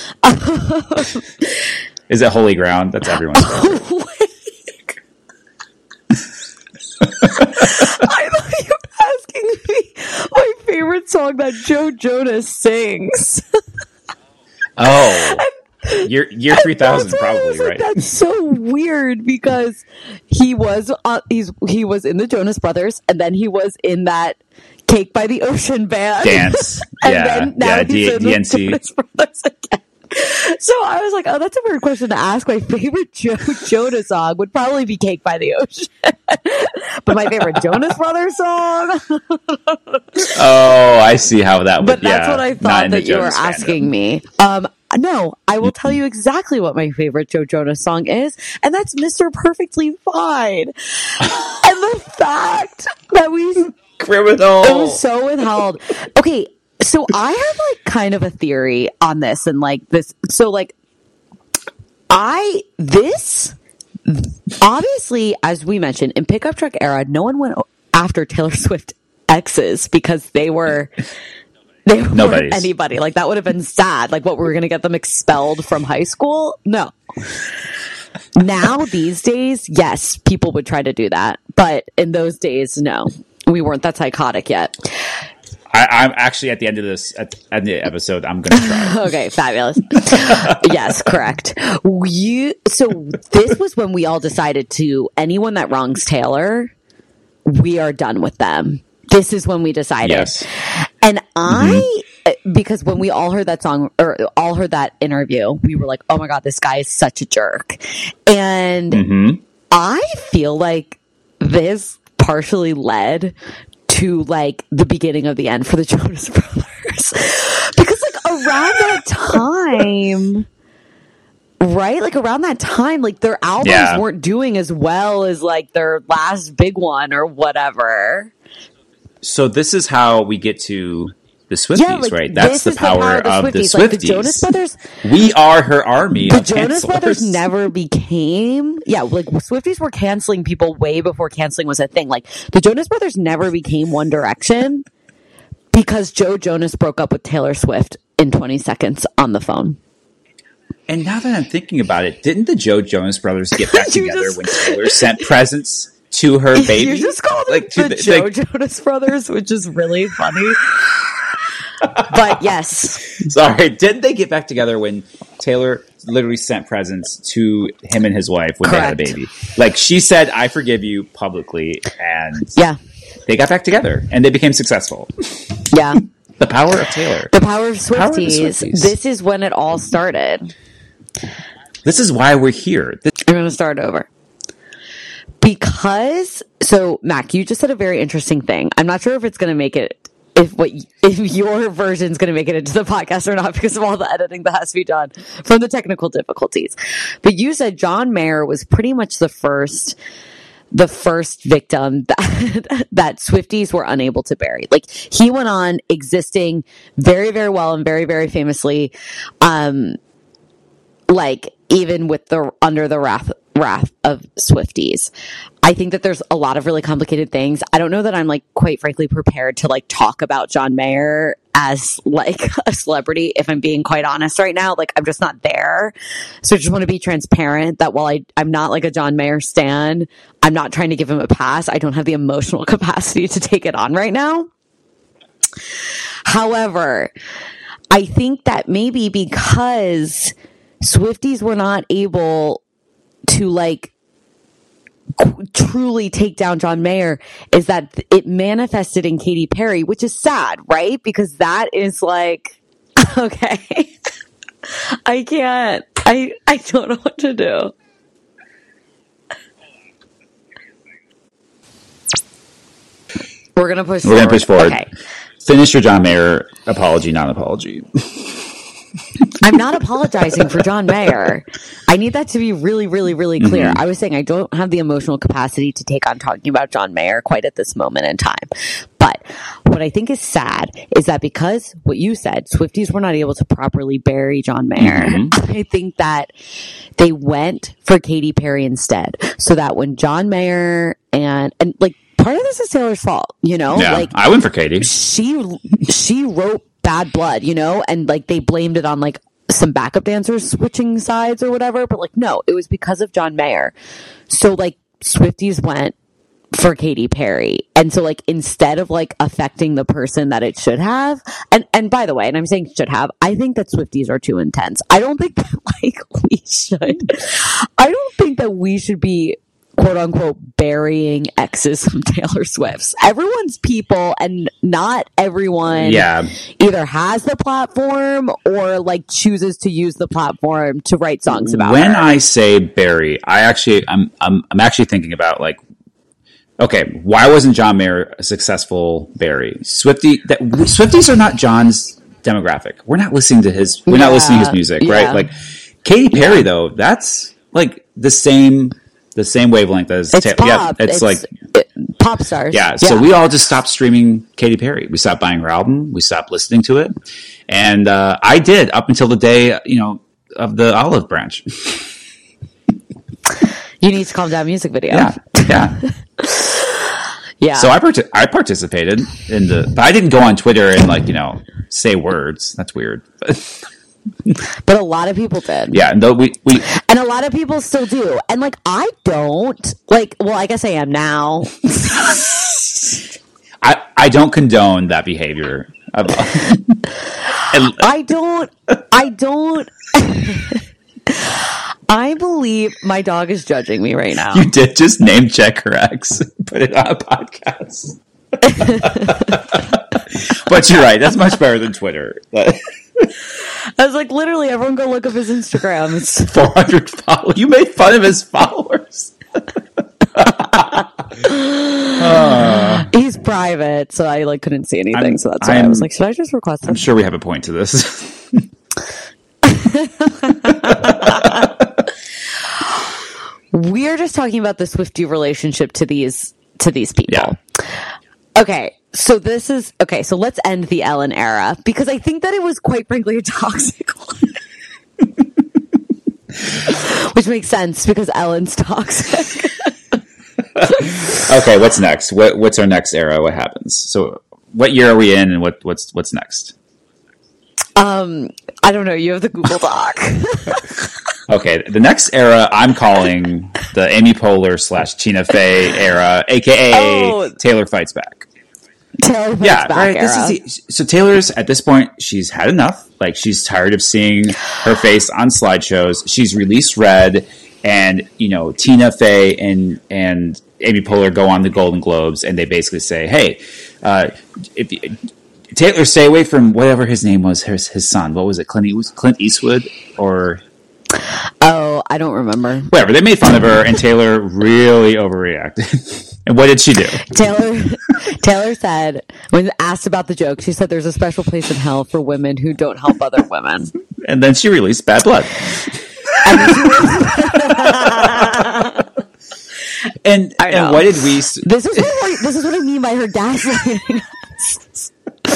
[SPEAKER 5] Is it Holy Ground? That's everyone's favorite.
[SPEAKER 2] I thought you were asking me my favorite song that Joe Jonas sings.
[SPEAKER 5] Oh, year year three thousand,
[SPEAKER 2] That's why I
[SPEAKER 5] probably
[SPEAKER 2] was like,
[SPEAKER 5] right.
[SPEAKER 2] That's so weird, because he was uh, he's he was in the Jonas Brothers, and then he was in that Cake by the Ocean band
[SPEAKER 5] Dance,
[SPEAKER 2] and
[SPEAKER 5] yeah,
[SPEAKER 2] then now
[SPEAKER 5] yeah,
[SPEAKER 2] he's
[SPEAKER 5] D-
[SPEAKER 2] in the
[SPEAKER 5] DNC.
[SPEAKER 2] Jonas Brothers again. So I was like, oh, that's a weird question to ask. My favorite Joe Jonas song would probably be Cake by the Ocean. But my favorite Jonas Brothers song?
[SPEAKER 5] Oh, I see how that would.
[SPEAKER 2] But that's
[SPEAKER 5] yeah,
[SPEAKER 2] what I
[SPEAKER 5] not
[SPEAKER 2] thought
[SPEAKER 5] in the
[SPEAKER 2] that you were
[SPEAKER 5] Jonas fandom.
[SPEAKER 2] asking me. Um, no, I will tell you exactly what my favorite Joe Jonas song is, and that's Mister Perfectly Fine. And the fact that we
[SPEAKER 5] Criminal.
[SPEAKER 2] it was so withheld. Okay, so I have like kind of a theory on this, and like this. So like, I this obviously, as we mentioned in Pickup Truck era, no one went after Taylor Swift exes because they were. They weren't
[SPEAKER 5] Nobody's.
[SPEAKER 2] anybody. Like, that would have been sad. Like, what, we were going to get them expelled from high school? No. Now, these days, yes, people would try to do that. But in those days, no. We weren't that psychotic yet.
[SPEAKER 5] I, I'm actually at the end of this at, at the episode. I'm going to try.
[SPEAKER 2] Okay, fabulous. Yes, correct. We, so this was when we all decided to, anyone that wrongs Taylor, we are done with them. This is when we decided.
[SPEAKER 5] Yes.
[SPEAKER 2] And I, because when we all heard that song or all heard that interview, we were like, oh my God, this guy is such a jerk. And
[SPEAKER 5] Mm-hmm.
[SPEAKER 2] I feel like this partially led to like the beginning of the end for the Jonas Brothers. Because like around that time, right? Like around that time, like their albums
[SPEAKER 5] Yeah.
[SPEAKER 2] weren't doing as well as like their last big one or whatever.
[SPEAKER 5] So this is how we get to the Swifties,
[SPEAKER 2] Yeah, like,
[SPEAKER 5] right? That's
[SPEAKER 2] this
[SPEAKER 5] the
[SPEAKER 2] is
[SPEAKER 5] power, of the Swifties.
[SPEAKER 2] Like the Jonas Brothers,
[SPEAKER 5] We are her army.
[SPEAKER 2] the
[SPEAKER 5] of
[SPEAKER 2] Jonas
[SPEAKER 5] cancelers.
[SPEAKER 2] Brothers never became. Yeah, like Swifties were canceling people way before canceling was a thing. Like the Jonas Brothers never became One Direction because Joe Jonas broke up with Taylor Swift in twenty seconds on the phone.
[SPEAKER 5] And now that I'm thinking about it, didn't the Joe Jonas Brothers get back together
[SPEAKER 2] just,
[SPEAKER 5] when Taylor sent presents to her baby?
[SPEAKER 2] You just called
[SPEAKER 5] like,
[SPEAKER 2] them the
[SPEAKER 5] the,
[SPEAKER 2] Joe
[SPEAKER 5] like,
[SPEAKER 2] Jonas Brothers, which is really funny. But yes.
[SPEAKER 5] Sorry, didn't they get back together when Taylor literally sent presents to him and his wife when
[SPEAKER 2] Correct.
[SPEAKER 5] they had a baby? Like, she said, I forgive you publicly, and
[SPEAKER 2] yeah.
[SPEAKER 5] they got back together, and they became successful.
[SPEAKER 2] Yeah.
[SPEAKER 5] The power of Taylor.
[SPEAKER 2] The power of Swifties.
[SPEAKER 5] Power of the Swifties.
[SPEAKER 2] This is when it all started.
[SPEAKER 5] This is why we're here. This-
[SPEAKER 2] I'm going to start over. Because, so Mac, you just said a very interesting thing. I'm not sure if it's going to make it, if what if your version is going to make it into the podcast or not because of all the editing that has to be done from the technical difficulties. But you said John Mayer was pretty much the first, the first victim that, that Swifties were unable to bury. Like, he went on existing very, very well and very, very famously, um, like even with the under the wrath wrath of Swifties. I think that there's a lot of really complicated things. I don't know that I'm like quite frankly prepared to like talk about John Mayer as like a celebrity, if I'm being quite honest right now. Like, I'm just not there. So I just want to be transparent that while I, I'm not like a John Mayer stan, I'm not trying to give him a pass. I don't have the emotional capacity to take it on right now. However, I think that maybe because Swifties were not able to like truly take down John Mayer, is that it manifested in Katy Perry, which is sad, right? Because that is like, okay, I can't, I, I don't know what to do. We're going to push
[SPEAKER 5] We're
[SPEAKER 2] forward.
[SPEAKER 5] going to push forward.
[SPEAKER 2] Okay.
[SPEAKER 5] Finish your John Mayer apology, non-apology.
[SPEAKER 2] I'm not apologizing for John Mayer. I need that to be really, really, really clear. Mm-hmm. I was saying I don't have the emotional capacity to take on talking about John Mayer quite at this moment in time. But what I think is sad is that because what you said, Swifties were not able to properly bury John Mayer. Mm-hmm. I think that they went for Katy Perry instead. So that when John Mayer and, and like, part of this is Taylor's fault, you know?
[SPEAKER 5] Yeah,
[SPEAKER 2] like
[SPEAKER 5] I went for Katy.
[SPEAKER 2] She, she wrote Bad Blood, you know, and like they blamed it on like some backup dancers switching sides or whatever, but like no, it was because of John Mayer. So like Swifties went for Katy Perry, and so like instead of like affecting the person that it should have, and and by the way, and I'm saying should have, I think that Swifties are too intense. I don't think that like we should. I don't think that we should be quote unquote burying exes from Taylor Swift's. Everyone's people, and not everyone
[SPEAKER 5] yeah.
[SPEAKER 2] either has the platform or like chooses to use the platform to write songs about
[SPEAKER 5] when
[SPEAKER 2] her.
[SPEAKER 5] I say bury, I actually I'm I'm I'm actually thinking about like, okay, why wasn't John Mayer a successful bury? Swiftie that Swifties are not John's demographic. We're not listening to his we're
[SPEAKER 2] yeah,
[SPEAKER 5] not listening to his music,
[SPEAKER 2] yeah.
[SPEAKER 5] right? Like Katy Perry yeah. though, that's like the same the same wavelength as
[SPEAKER 2] it's
[SPEAKER 5] ta-
[SPEAKER 2] pop.
[SPEAKER 5] Yeah, it's, it's like
[SPEAKER 2] it, pop stars.
[SPEAKER 5] Yeah,
[SPEAKER 2] yeah,
[SPEAKER 5] so we all just stopped streaming Katy Perry. We stopped buying her album. We stopped listening to it, and uh, I did up until the day you know of the olive branch.
[SPEAKER 2] You need to calm down music video.
[SPEAKER 5] Yeah, yeah,
[SPEAKER 2] yeah.
[SPEAKER 5] So I part- I participated in the, but I didn't go on Twitter and like you know say words. That's weird.
[SPEAKER 2] But a lot of people did.
[SPEAKER 5] Yeah, and though we, we
[SPEAKER 2] and a lot of people still do. And like I don't like. Well, I guess I am now.
[SPEAKER 5] I I don't condone that behavior. and,
[SPEAKER 2] I don't. I don't. I believe my dog is judging me right now.
[SPEAKER 5] You did just name check her ex, put it on a podcast. But you're right. That's much better than Twitter.
[SPEAKER 2] I was like, literally, everyone go look up his Instagram. It's
[SPEAKER 5] four hundred followers. You made fun of his followers. uh,
[SPEAKER 2] He's private, so I like couldn't see anything.
[SPEAKER 5] I'm,
[SPEAKER 2] so that's why
[SPEAKER 5] I'm,
[SPEAKER 2] I was like, should I just request him?
[SPEAKER 5] I'm sure we have a point to this.
[SPEAKER 2] We're just talking about the Swiftie relationship to these to these people.
[SPEAKER 5] Yeah.
[SPEAKER 2] Okay, so this is okay. So let's end the Ellen era because I think that it was quite frankly a toxic one, which makes sense because Ellen's toxic.
[SPEAKER 5] Okay, what's next? What, what's our next era? What happens? So, what year are we in, and what, what's what's next?
[SPEAKER 2] Um, I don't know. You have the Google Doc.
[SPEAKER 5] Okay, the next era I'm calling the Amy Poehler slash Tina Fey era, aka
[SPEAKER 2] Oh.
[SPEAKER 5] Taylor Fights Back.
[SPEAKER 2] Taylor Fights
[SPEAKER 5] Yeah,
[SPEAKER 2] Back
[SPEAKER 5] right.
[SPEAKER 2] era.
[SPEAKER 5] This is the, so Taylor's at this point. She's had enough. Like she's tired of seeing her face on slideshows. She's released Red, and you know Tina Fey and and Amy Poehler go on the Golden Globes, and they basically say, "Hey, uh, if you, Taylor, stay away from whatever his name was. His, his son. What was it? Clint, Eas- Clint Eastwood or."
[SPEAKER 2] Oh, I don't remember.
[SPEAKER 5] Whatever, they made fun of her, and Taylor really overreacted. And what did she do?
[SPEAKER 2] Taylor Taylor said, when asked about the joke, she said there's a special place in hell for women who don't help other women.
[SPEAKER 5] And then she released Bad Blood. and
[SPEAKER 2] I know.
[SPEAKER 5] and what did we? s-
[SPEAKER 2] This is what I, this is what I mean by her gaslighting us.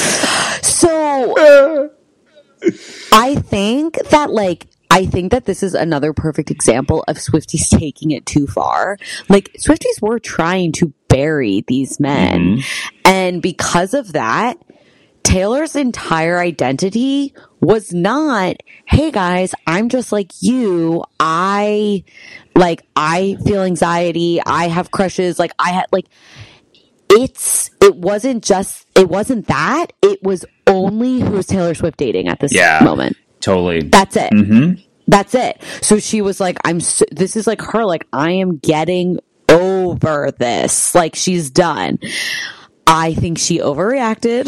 [SPEAKER 2] So I think that like I think that this is another perfect example of Swifties taking it too far. Like Swifties were trying to bury these men. And because of that, Taylor's entire identity was not, hey guys, I'm just like you. I like I feel anxiety, I have crushes, like I had like it's it wasn't just it wasn't that, it was only who's Taylor Swift dating at this
[SPEAKER 5] Yeah,
[SPEAKER 2] moment.
[SPEAKER 5] totally.
[SPEAKER 2] That's it.
[SPEAKER 5] Mm-hmm.
[SPEAKER 2] That's it. So she was like, I'm, so, this is like her, like, I am getting over this. Like, she's done. I think she overreacted.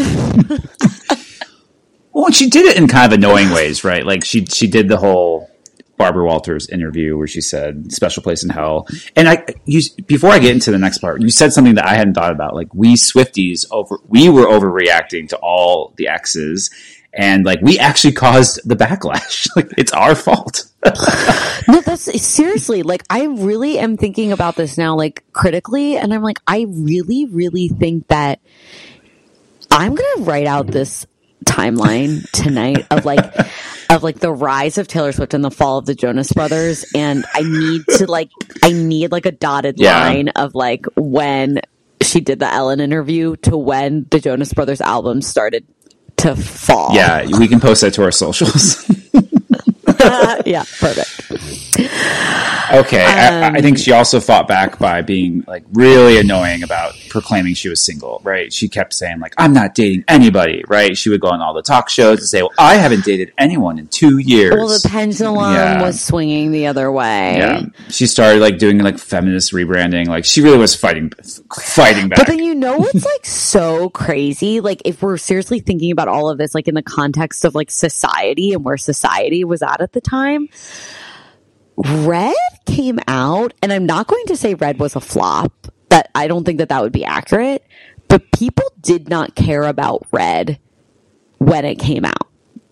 [SPEAKER 5] Well, and she did it in kind of annoying ways, right? Like she she did the whole Barbara Walters interview where she said "special place in hell." And I, you, before I get into the next part, you said something that I hadn't thought about. Like we Swifties over, we were overreacting to all the exes, and like we actually caused the backlash. Like it's our fault.
[SPEAKER 2] No, that's seriously, like, I really am thinking about this now, like, critically, and I'm like, I really, really think that I'm going to write out this timeline tonight of like, of like the rise of Taylor Swift and the fall of the Jonas Brothers, and I need to like, I need like a dotted
[SPEAKER 5] Yeah.
[SPEAKER 2] line of like when she did the Ellen interview to when the Jonas Brothers album started to fall.
[SPEAKER 5] Yeah, we can post that to our socials.
[SPEAKER 2] Yeah, perfect.
[SPEAKER 5] Okay, I, I think she also fought back by being like really annoying about proclaiming she was single, right? She kept saying like, I'm not dating anybody, right? She would go on all the talk shows and say, well, I haven't dated anyone in two years.
[SPEAKER 2] Well, the pendulum
[SPEAKER 5] Yeah.
[SPEAKER 2] was swinging the other way.
[SPEAKER 5] Yeah, she started like doing like feminist rebranding. Like she really was fighting, fighting back.
[SPEAKER 2] But then you know what's like so crazy? Like if we're seriously thinking about all of this, like in the context of like society and where society was at at the time, Red came out, and I'm not going to say Red was a flop. That I don't think that that would be accurate. But people did not care about Red when it came out.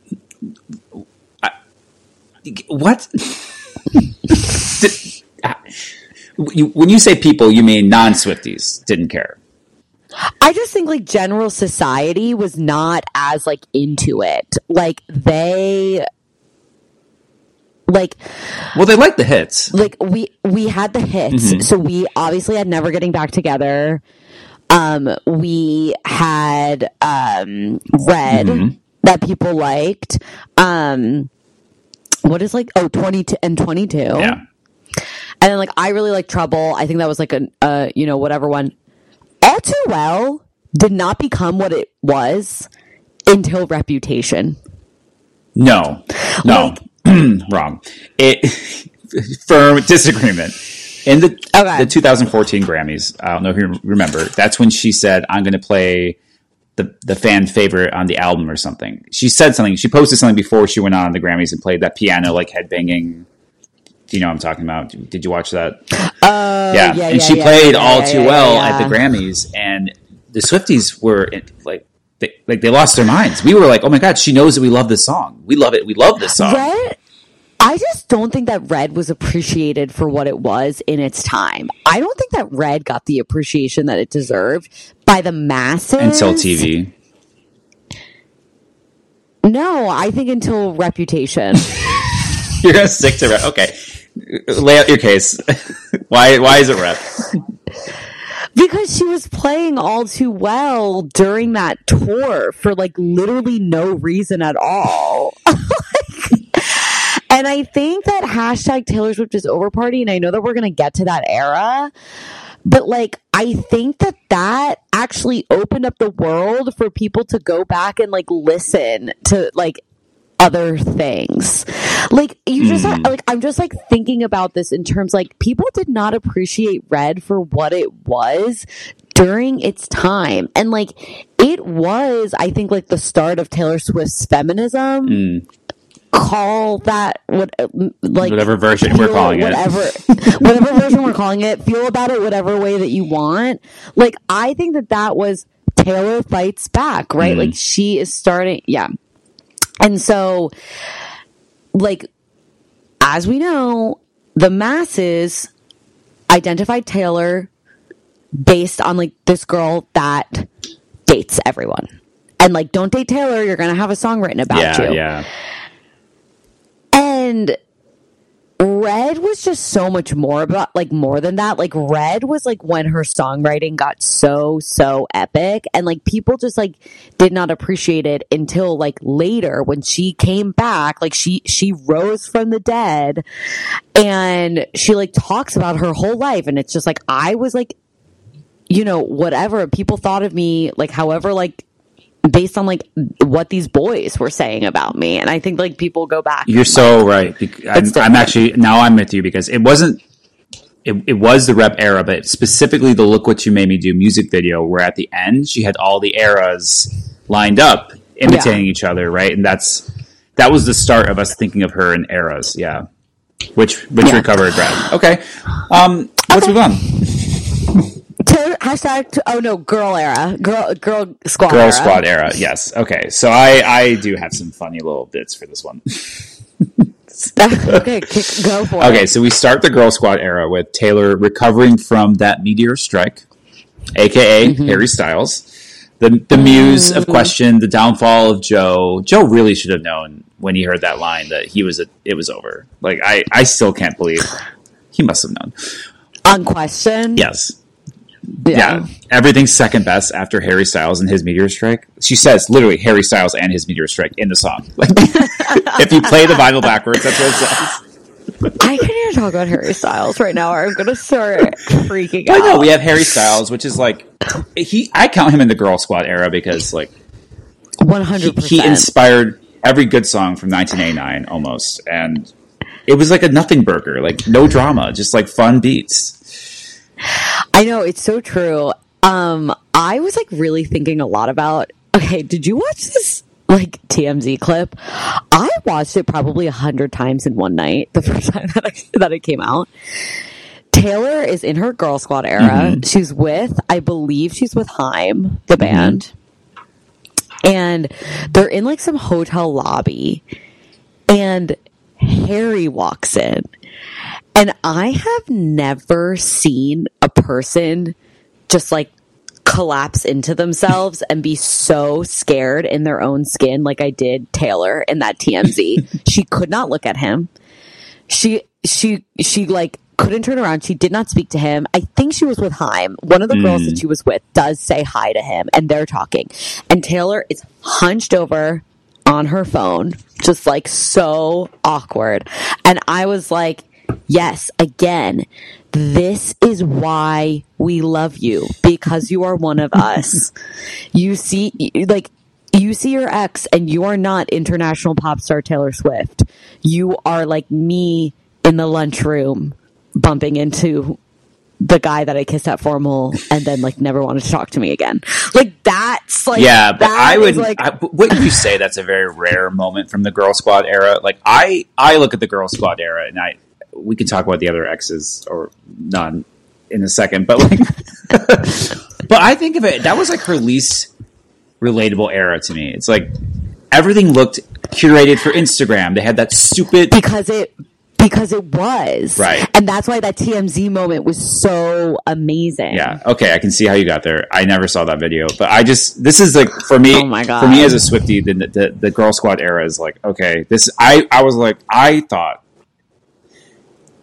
[SPEAKER 5] What? Did- uh, you, when you say people, you mean non-Swifties didn't care.
[SPEAKER 2] I just think like general society was not as like into it. Like they like
[SPEAKER 5] Well, they like the hits.
[SPEAKER 2] like we we had the hits. So we obviously had Never Getting Back Together. Um we had um Red that people liked. Um what is like oh twenty-two and twenty-two.
[SPEAKER 5] Yeah.
[SPEAKER 2] And then like I really like Trouble. I think that was like a uh you know whatever one. All Too Well did not become what it was until Reputation.
[SPEAKER 5] No, no, wrong. It firm disagreement. In the
[SPEAKER 2] Okay.
[SPEAKER 5] the two thousand fourteen Grammys, I don't know if you remember. That's when she said, "I'm going to play the the fan favorite on the album or something." She said something. She posted something before she went on the Grammys and played that piano like headbanging. Do you know what I'm talking about? Did you watch that?
[SPEAKER 2] Uh,
[SPEAKER 5] yeah.
[SPEAKER 2] yeah,
[SPEAKER 5] and
[SPEAKER 2] yeah,
[SPEAKER 5] she
[SPEAKER 2] yeah,
[SPEAKER 5] played
[SPEAKER 2] yeah,
[SPEAKER 5] All
[SPEAKER 2] yeah,
[SPEAKER 5] Too
[SPEAKER 2] yeah,
[SPEAKER 5] Well
[SPEAKER 2] yeah.
[SPEAKER 5] at the Grammys, and the Swifties were in, like, they, like they lost their minds. We were like, "Oh my god, she knows that we love this song. We love it. We love this song."
[SPEAKER 2] Red, I just don't think that Red was appreciated for what it was in its time. I don't think that Red got the appreciation that it deserved by the masses.
[SPEAKER 5] Until T V.
[SPEAKER 2] No, I think until Reputation.
[SPEAKER 5] You're gonna stick to rep. Okay, lay out your case. why? Why is it rep?
[SPEAKER 2] Because she was playing all too well during that tour for like literally no reason at all. And I think that hashtag Taylor Swift is over party, and I know that we're going to get to that era, but like, I think that that actually opened up the world for people to go back and like listen to like other things. Like, you just mm. like, I'm just like thinking about this in terms like people did not appreciate Red for what it was during its time. And like, it was, I think, like the start of Taylor Swift's feminism. Mm. Call that what like
[SPEAKER 5] whatever version we're calling
[SPEAKER 2] whatever,
[SPEAKER 5] it
[SPEAKER 2] whatever version we're calling it, feel about it whatever way that you want. Like, I think that that was Taylor fights back, right? Mm. Like, she is starting, yeah. And so, like, as we know, the masses identified Taylor based on like this girl that dates everyone, and like, don't date Taylor, you're gonna have a song written about
[SPEAKER 5] yeah,
[SPEAKER 2] you.
[SPEAKER 5] Yeah.
[SPEAKER 2] And Red was just so much more about, like, more than that. Like, Red was, like, when her songwriting got so, so epic. And, like, people just, like, did not appreciate it until, like, later when she came back. Like, she, she rose from the dead. And she, like, talks about her whole life. And it's just, like, I was, like, you know, whatever. People thought of me, like, however, like, based on like what these boys were saying about me. And I think like people go back.
[SPEAKER 5] You're so right. I'm, I'm actually, now I'm with you, because it wasn't, it, it was the rep era, but specifically the Look What You Made Me Do music video, where at the end she had all the eras lined up imitating yeah. each other. Right. And that's, that was the start of us thinking of her in eras. Yeah. Which, which yeah. recovered Brad. Okay. Um, let's
[SPEAKER 2] okay.
[SPEAKER 5] move on.
[SPEAKER 2] Hashtag, oh no, girl era. Girl girl squad
[SPEAKER 5] girl
[SPEAKER 2] era.
[SPEAKER 5] squad era, yes. Okay, so I, I do have some funny little bits for this one.
[SPEAKER 2] Okay, kick, go for
[SPEAKER 5] okay,
[SPEAKER 2] it.
[SPEAKER 5] Okay, so we start the girl squad era with Taylor recovering from that meteor strike, a k a. Mm-hmm. Harry Styles. The, the muse mm-hmm. of Question, the downfall of Joe. Joe really should have known when he heard that line that he was a, it was over. Like, I, I still can't believe he must have known.
[SPEAKER 2] On Question?
[SPEAKER 5] Yes. Yeah. yeah, everything's second best after Harry Styles and his meteor strike. She says literally Harry Styles and his meteor strike in the song. Like, if you play the vinyl backwards, that's what it says.
[SPEAKER 2] I can't even talk about Harry Styles right now, or I'm going to start freaking out.
[SPEAKER 5] I know we have Harry Styles, which is like he. I count him in the girl squad era because like
[SPEAKER 2] one hundred percent
[SPEAKER 5] he, he inspired every good song from nineteen eighty-nine almost, and it was like a nothing burger, like no drama, just like fun beats.
[SPEAKER 2] I know, it's so true. Um, I was like really thinking a lot about, okay, did you watch this like T M Z clip? I watched it probably a hundred times in one night, the first time that, I, that it came out. Taylor is in her girl squad era. Mm-hmm. She's with, I believe she's with Haim, the band. Mm-hmm. And they're in like some hotel lobby. And Harry walks in. And I have never seen a person just like collapse into themselves and be so scared in their own skin like I did Taylor in that T M Z. She could not look at him. She, she, she like couldn't turn around. She did not speak to him. I think she was with Haim. One of the mm. girls that she was with does say hi to him, and they're talking. And Taylor is hunched over on her phone, just like so awkward. And I was like, yes, again, this is why we love you, because you are one of us. You see, like, you see your ex and you are not international pop star Taylor Swift. You are like me in the lunchroom bumping into the guy that I kissed at formal and then like never wanted to talk to me again. Like, that's like,
[SPEAKER 5] yeah, but
[SPEAKER 2] that
[SPEAKER 5] I would,
[SPEAKER 2] like,
[SPEAKER 5] I, wouldn't you say that's a very rare moment from the girl squad era? Like, I, I look at the girl squad era and I, we can talk about the other exes or none in a second, but like, but I think of it, that was like her least relatable era to me. It's like everything looked curated for Instagram. They had that stupid,
[SPEAKER 2] because it, because it was.
[SPEAKER 5] Right.
[SPEAKER 2] And that's why that T M Z moment was so amazing.
[SPEAKER 5] Yeah. Okay. I can see how you got there. I never saw that video, but I just, this is like, for me,
[SPEAKER 2] oh my God.
[SPEAKER 5] for me as a Swiftie, the, the, the girl squad era is like, okay, this, I, I was like, I thought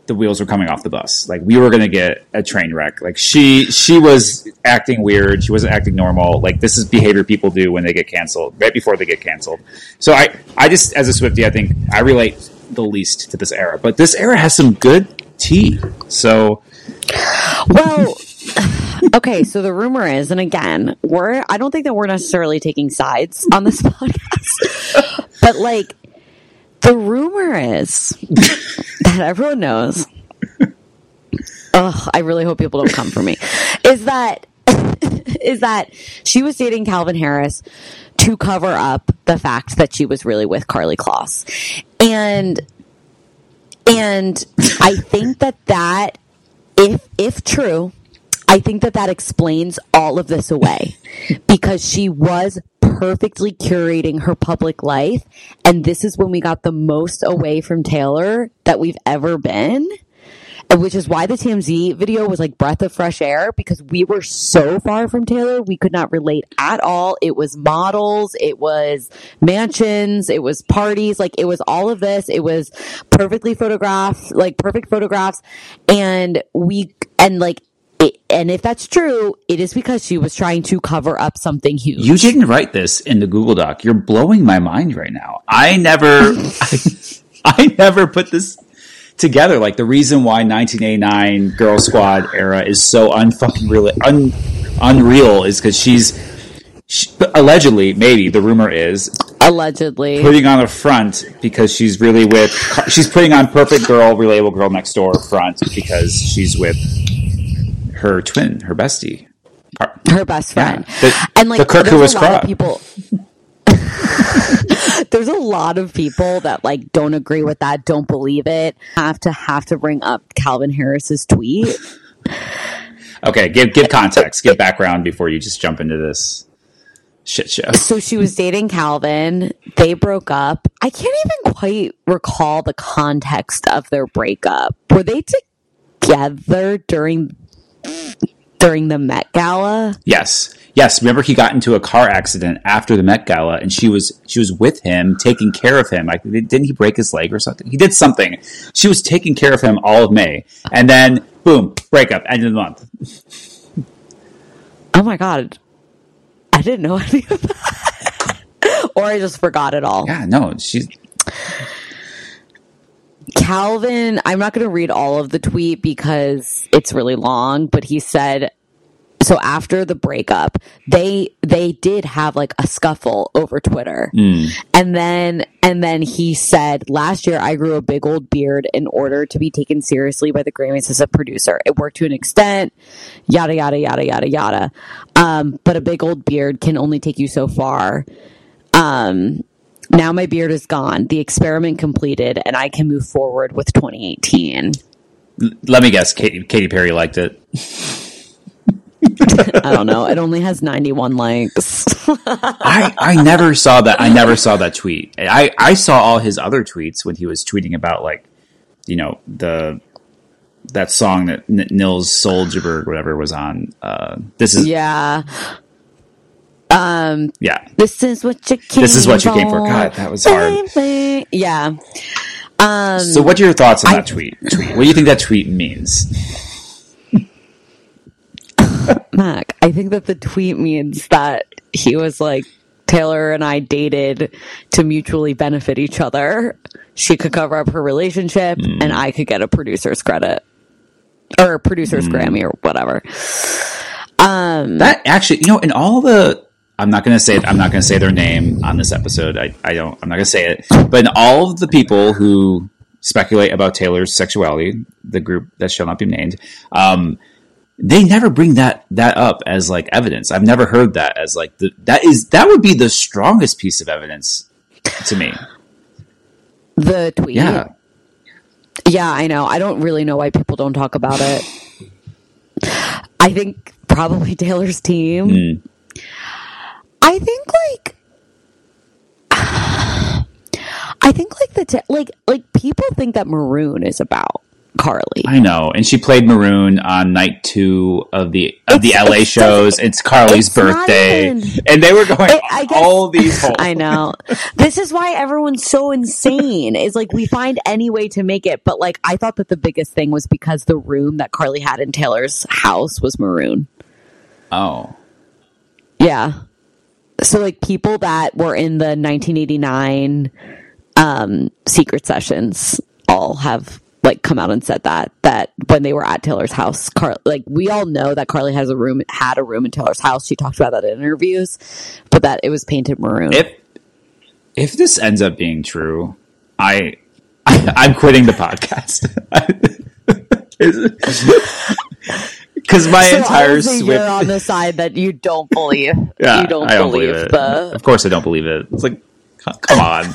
[SPEAKER 5] the wheels were coming off the bus. Like we were going to get a train wreck. Like she she was acting weird. She wasn't acting normal. Like this is behavior people do when they get canceled, right before they get canceled. So I, I just, as a Swiftie, I think I relate the least to this era. But this era has some good tea. So,
[SPEAKER 2] well, okay. So the rumor is, and again, we're I don't think that we're necessarily taking sides on this podcast, but like the rumor is that everyone knows. Ugh, I really hope people don't come for me. Is that is that she was dating Calvin Harris to cover up the fact that she was really with Karlie Kloss, and and I think that that if if true, I think that that explains all of this away because she was perfectly curating her public life, and this is when we got the most away from Taylor that we've ever been, which is why the T M Z video was like breath of fresh air, because we were so far from Taylor, we could not relate at all. It was models, it was mansions, it was parties, like it was all of this. It was perfectly photographed, like perfect photographs, and we and like It, and if that's true, it is because she was trying to cover up something huge.
[SPEAKER 5] You didn't write this in the Google Doc. You're blowing my mind right now. I never, I, I never put this together. Like the reason why nineteen eighty-nine Girl Squad era is so unfucking real, un, unreal is because she's she, allegedly, maybe the rumor is
[SPEAKER 2] allegedly
[SPEAKER 5] putting on a front because she's really with. She's putting on perfect girl, relatable girl next door front because she's with her twin, her bestie,
[SPEAKER 2] her best friend,
[SPEAKER 5] yeah. the,
[SPEAKER 2] and like
[SPEAKER 5] the Kirk who was
[SPEAKER 2] a lot of people. There's a lot of people that like don't agree with that, don't believe it. Have to have to bring up Calvin Harris's tweet.
[SPEAKER 5] Okay, give give context, give background before you just jump into this shit show.
[SPEAKER 2] So she was dating Calvin. They broke up. I can't even quite recall the context of their breakup. Were they together during? During the Met Gala?
[SPEAKER 5] Yes. Yes. Remember he got into a car accident after the Met Gala and she was she was with him, taking care of him. Like, didn't he break his leg or something? He did something. She was taking care of him all of May. And then, boom, breakup, end of the month.
[SPEAKER 2] Oh my God. I didn't know any of that. Or I just forgot it all.
[SPEAKER 5] Yeah, no, she's...
[SPEAKER 2] Calvin, I'm not going to read all of the tweet because it's really long, but he said, so after the breakup, they they did have like a scuffle over Twitter. Mm. And then and then he said, last year I grew a big old beard in order to be taken seriously by the Grammys as a producer. It worked to an extent, yada, yada, yada, yada, yada. Um, but a big old beard can only take you so far. Um Now my beard is gone, the experiment completed, and I can move forward with twenty eighteen.
[SPEAKER 5] Let me guess, Katy, Katy Perry liked it.
[SPEAKER 2] I don't know. It only has ninety-one likes.
[SPEAKER 5] I, I never saw that. I never saw that tweet. I, I saw all his other tweets when he was tweeting about, like, you know, the that song that N- Nils Solberg, whatever, was on. Uh, this is
[SPEAKER 2] yeah. Um,
[SPEAKER 5] yeah.
[SPEAKER 2] This is what you came
[SPEAKER 5] This is what you
[SPEAKER 2] for.
[SPEAKER 5] came for. God, that was hard.
[SPEAKER 2] Baby. Yeah. Um,
[SPEAKER 5] so what are your thoughts on
[SPEAKER 2] I,
[SPEAKER 5] that tweet? tweet? What do you think that tweet means?
[SPEAKER 2] Mac, I think that the tweet means that he was like, Taylor and I dated to mutually benefit each other. She could cover up her relationship mm. and I could get a producer's credit or a producer's mm. Grammy or whatever. Um,
[SPEAKER 5] that actually, you know, in all the, I'm not going to say, I'm not going to say their name on this episode. I, I don't, I'm not going to say it, but in all of the people who speculate about Taylor's sexuality, the group that shall not be named, um, they never bring that, that up as like evidence. I've never heard that as like the, that is, that would be the strongest piece of evidence to me.
[SPEAKER 2] The tweet.
[SPEAKER 5] Yeah.
[SPEAKER 2] Yeah, I know. I don't really know why people don't talk about it. I think probably Taylor's team. Mm. I think like, I think like the, t- like, like people think that Maroon is about Carly.
[SPEAKER 5] I know, and she played Maroon on night two of the of
[SPEAKER 2] It's-
[SPEAKER 5] the L A
[SPEAKER 2] it's-
[SPEAKER 5] shows. It's Carly's
[SPEAKER 2] it's not
[SPEAKER 5] birthday,
[SPEAKER 2] even-
[SPEAKER 5] and they were going
[SPEAKER 2] I- I guess-
[SPEAKER 5] all these holes.
[SPEAKER 2] I know. This is why everyone's so insane. Is like we find any way to make it, but like I thought that the biggest thing was because the room that Carly had in Taylor's house was maroon.
[SPEAKER 5] Oh,
[SPEAKER 2] Yeah. So like people that were in the nineteen eighty-nine um, secret sessions all have like come out and said that that when they were at Taylor's house, Car- like we all know that Carly has a room had a room in Taylor's house. She talked about that in interviews, but that it was painted maroon.
[SPEAKER 5] if if this ends up being true, I, I I'm quitting the podcast. Because my
[SPEAKER 2] so
[SPEAKER 5] entire
[SPEAKER 2] obviously
[SPEAKER 5] Swift,
[SPEAKER 2] you're on the side that you don't believe.
[SPEAKER 5] yeah,
[SPEAKER 2] you don't,
[SPEAKER 5] I don't
[SPEAKER 2] believe,
[SPEAKER 5] believe it.
[SPEAKER 2] the.
[SPEAKER 5] Of course, I don't believe it. It's like, c- come on.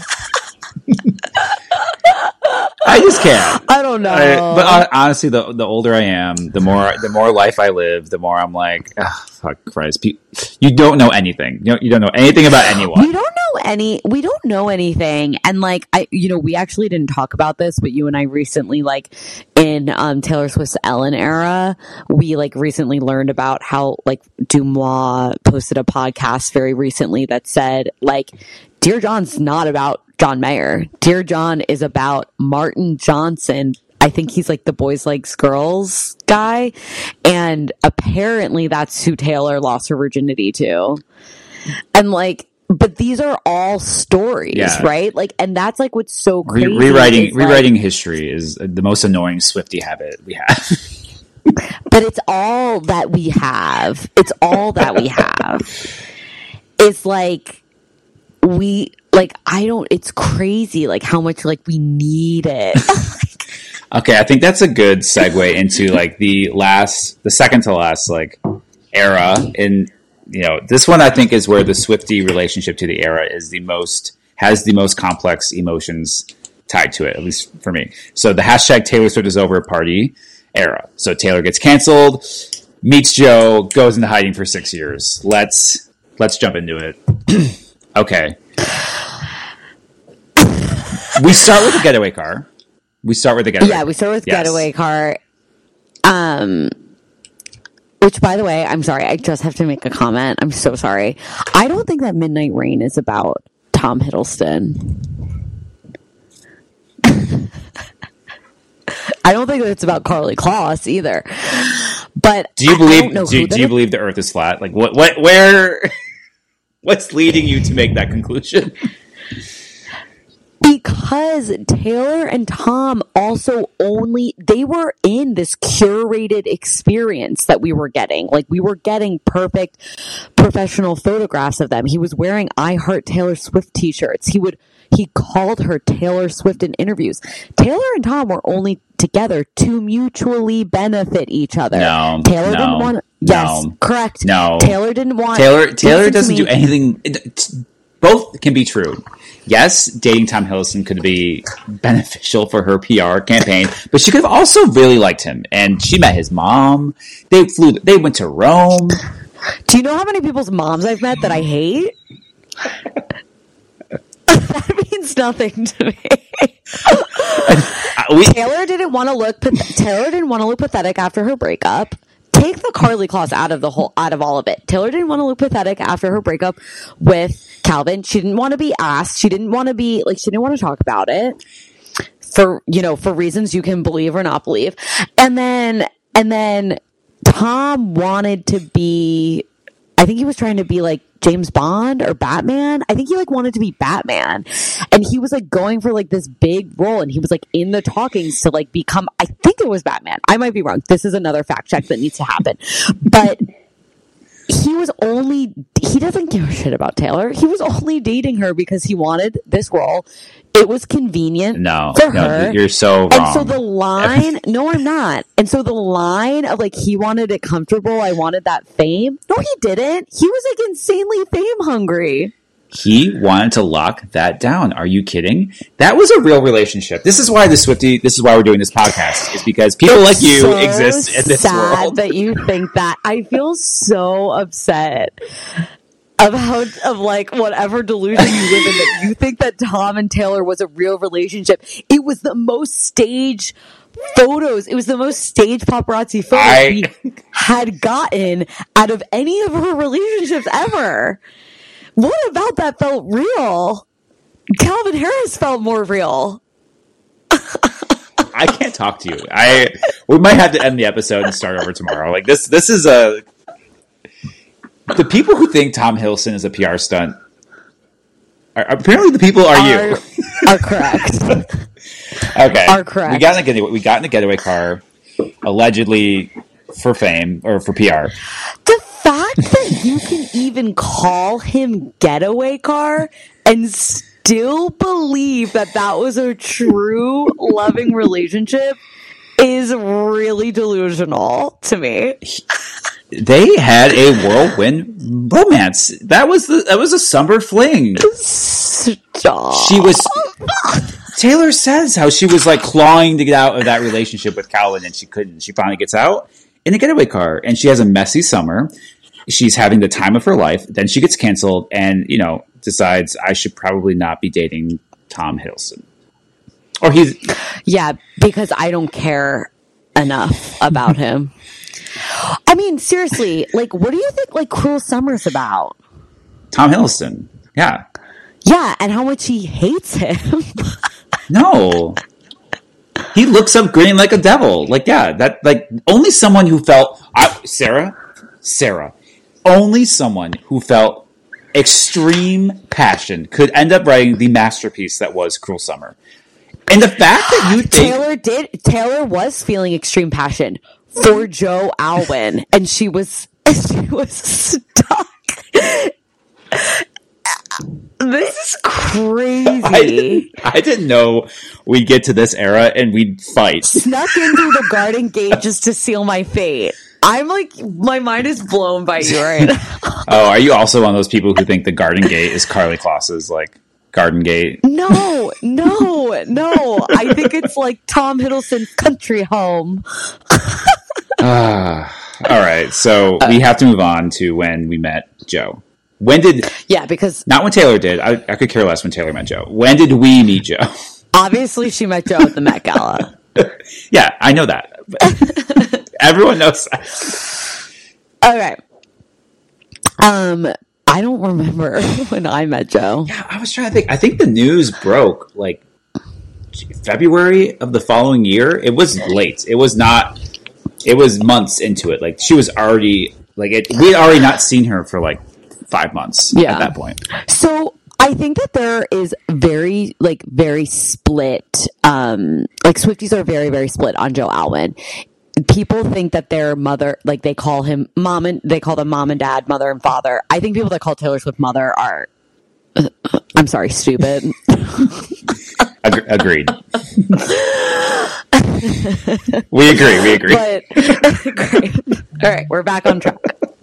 [SPEAKER 5] I just can't.
[SPEAKER 2] I don't know.
[SPEAKER 5] I, but hon- honestly, the the older I am, the more the more life I live, the more I'm like, oh, fuck Christ, Pe- you don't know anything. You don't, you don't know anything about anyone.
[SPEAKER 2] We don't know any. We don't know anything, and like I, you know, we actually didn't talk about this, but you and I recently, like in um, Taylor Swift's Ellen era, we like recently learned about how like Dumois posted a podcast very recently that said like, Dear John's not about John Mayer. Dear John is about Martin Johnson. I think he's like the boys likes girls guy. And apparently that's who Taylor lost her virginity to. And like, but these are all stories,
[SPEAKER 5] Yeah.
[SPEAKER 2] right? Like, and that's like what's so
[SPEAKER 5] Re-
[SPEAKER 2] crazy.
[SPEAKER 5] rewriting
[SPEAKER 2] is, like-
[SPEAKER 5] rewriting history is the most annoying Swiftie habit we have.
[SPEAKER 2] but it's all that we have. It's all that we have. It's like, we, like, I don't, it's crazy, like, how much, like, we need it.
[SPEAKER 5] Okay, I think that's a good segue into like the last, the second to last like era. In you know, this one I think is where the Swiftie relationship to the era is the most has the most complex emotions tied to it, at least for me. So the hashtag Taylor Swift is over party era. So Taylor gets canceled, meets Joe, goes into hiding for six years. Let's let's jump into it. Okay, we start with a getaway car. We start with the getaway.
[SPEAKER 2] Yeah, we start with
[SPEAKER 5] Yes.
[SPEAKER 2] getaway car. Um, which, by the way, I'm sorry. I just have to make a comment. I'm so sorry. I don't think that Midnight Rain is about Tom Hiddleston. I don't think that it's about Carly Kloss either. But
[SPEAKER 5] Do you
[SPEAKER 2] I- I
[SPEAKER 5] believe?
[SPEAKER 2] don't know
[SPEAKER 5] do,
[SPEAKER 2] who
[SPEAKER 5] do
[SPEAKER 2] that
[SPEAKER 5] you
[SPEAKER 2] is.
[SPEAKER 5] believe the Earth is flat? Like what? What? Where? What's leading you to make that conclusion?
[SPEAKER 2] Because Taylor and Tom also only, they were in this curated experience that we were getting. Like, we were getting perfect professional photographs of them. He was wearing I Heart Taylor Swift t-shirts. He would, he called her Taylor Swift in interviews. Taylor and Tom were only together to mutually benefit each other.
[SPEAKER 5] No,
[SPEAKER 2] Taylor
[SPEAKER 5] no,
[SPEAKER 2] didn't want, yes,
[SPEAKER 5] no,
[SPEAKER 2] correct.
[SPEAKER 5] no.
[SPEAKER 2] Taylor didn't want,
[SPEAKER 5] Taylor Taylor
[SPEAKER 2] listen to
[SPEAKER 5] doesn't
[SPEAKER 2] me.
[SPEAKER 5] do anything. it- Both can be true. Yes, dating Tom Hiddleston could be beneficial for her P R campaign, but she could have also really liked him. And she met his mom. They flew. They went to Rome.
[SPEAKER 2] Do you know how many people's moms I've met that I hate? That means nothing to me.
[SPEAKER 5] Uh, we,
[SPEAKER 2] Taylor didn't want to look. Taylor didn't want to look pathetic after her breakup. Take the Carly Kloss out of the whole, out of all of it. Taylor didn't want to look pathetic after her breakup with Calvin. She didn't want to be asked. She didn't want to be like. She didn't want to talk about it for you know for reasons you can believe or not believe. And then and then Tom wanted to be. I think he was trying to be like James Bond or Batman. I think he like wanted to be Batman, and he was like going for like this big role, and he was like in the talkings to like become. I think it was Batman. I might be wrong. This is another fact check that needs to happen, but he was only. He doesn't give a shit about Taylor. He was only dating her because he wanted this role. It was convenient
[SPEAKER 5] no,
[SPEAKER 2] for
[SPEAKER 5] no,
[SPEAKER 2] her.
[SPEAKER 5] you're so wrong.
[SPEAKER 2] And so the line, no, I'm not. And so the line of like, he wanted it comfortable. I wanted that fame. No, he didn't. He was like insanely fame hungry.
[SPEAKER 5] He wanted to lock that down. Are you kidding? That was a real relationship. This is why the Swiftie, this is why we're doing this podcast, is because people like you
[SPEAKER 2] So
[SPEAKER 5] exist in this
[SPEAKER 2] sad
[SPEAKER 5] world.
[SPEAKER 2] that you think that. I feel so upset about of like whatever delusion you live in that you think that Tom and Taylor was a real relationship. It was the most staged photos. It was the most staged paparazzi photos
[SPEAKER 5] I-
[SPEAKER 2] we had gotten out of any of her relationships ever. What about that felt real? Calvin Harris felt more real.
[SPEAKER 5] I can't talk to you. I we might have to end the episode and start over tomorrow. Like this, this is a the people who think Tom Hiddleston is a P R stunt. Are, apparently, the people are,
[SPEAKER 2] Are,
[SPEAKER 5] you.
[SPEAKER 2] are correct.
[SPEAKER 5] Okay,
[SPEAKER 2] are correct.
[SPEAKER 5] We got in a getaway. We got in a getaway car, allegedly for fame or for P R.
[SPEAKER 2] The fact that you can even call him getaway car and still believe that that was a true loving relationship is really delusional to me.
[SPEAKER 5] They had a whirlwind romance. That was the that was a summer fling.
[SPEAKER 2] Stop.
[SPEAKER 5] She was. Taylor says how she was like clawing to get out of that relationship with Calvin, and she couldn't. She finally gets out in a getaway car, and she has a messy summer. She's having the time of her life. Then she gets canceled, and you know decides I should probably not be dating Tom Hiddleston. Or he's
[SPEAKER 2] Yeah, because I don't care enough about him. I mean, seriously, like, what do you think, like, Cruel Summer's about?
[SPEAKER 5] Tom Hiddleston. Yeah.
[SPEAKER 2] Yeah, and how much he hates him.
[SPEAKER 5] No. He looks up green like a devil. Like, yeah, that, like, only someone who felt, I, Sarah, Sarah, only someone who felt extreme passion could end up writing the masterpiece that was Cruel Summer. And the fact that you think
[SPEAKER 2] Taylor did, Taylor was feeling extreme passion for Joe Alwyn, and she was, she was stuck. This is crazy.
[SPEAKER 5] I didn't, I didn't know we'd get to this era and we'd fight.
[SPEAKER 2] Snuck in through the garden gate just to seal my fate. I'm like, my mind is blown by you right now.
[SPEAKER 5] Oh, are you also one of those people who think the Garden Gate is Carly Kloss's, like, Garden Gate?
[SPEAKER 2] No, no, no. I think it's like Tom Hiddleston's country home.
[SPEAKER 5] Uh, all right, so we have to move on to when we met Joe. When did...
[SPEAKER 2] Yeah, because
[SPEAKER 5] Not when Taylor did. I, I could care less when Taylor met Joe. When did we meet Joe?
[SPEAKER 2] obviously she met Joe at the Met Gala.
[SPEAKER 5] Yeah, I know that. Everyone knows that.
[SPEAKER 2] Okay. Um, I don't remember when I met Joe.
[SPEAKER 5] Yeah, I was trying to think. I think the news broke, like, February of the following year. It was late. It was not... It was months into it. Like, she was already... Like, it, we had already not seen her for, like, five months
[SPEAKER 2] Yeah.
[SPEAKER 5] at that point.
[SPEAKER 2] So I think that there is very, like, very split. Um, like, Swifties are very, very split on Joe Alwyn. People think that their mother, like, they call him mom and they call them mom and dad, mother and father. I think people that call Taylor Swift mother are, uh, I'm sorry, stupid.
[SPEAKER 5] Ag- agreed. we agree. We agree.
[SPEAKER 2] But great. All right, we're back on track.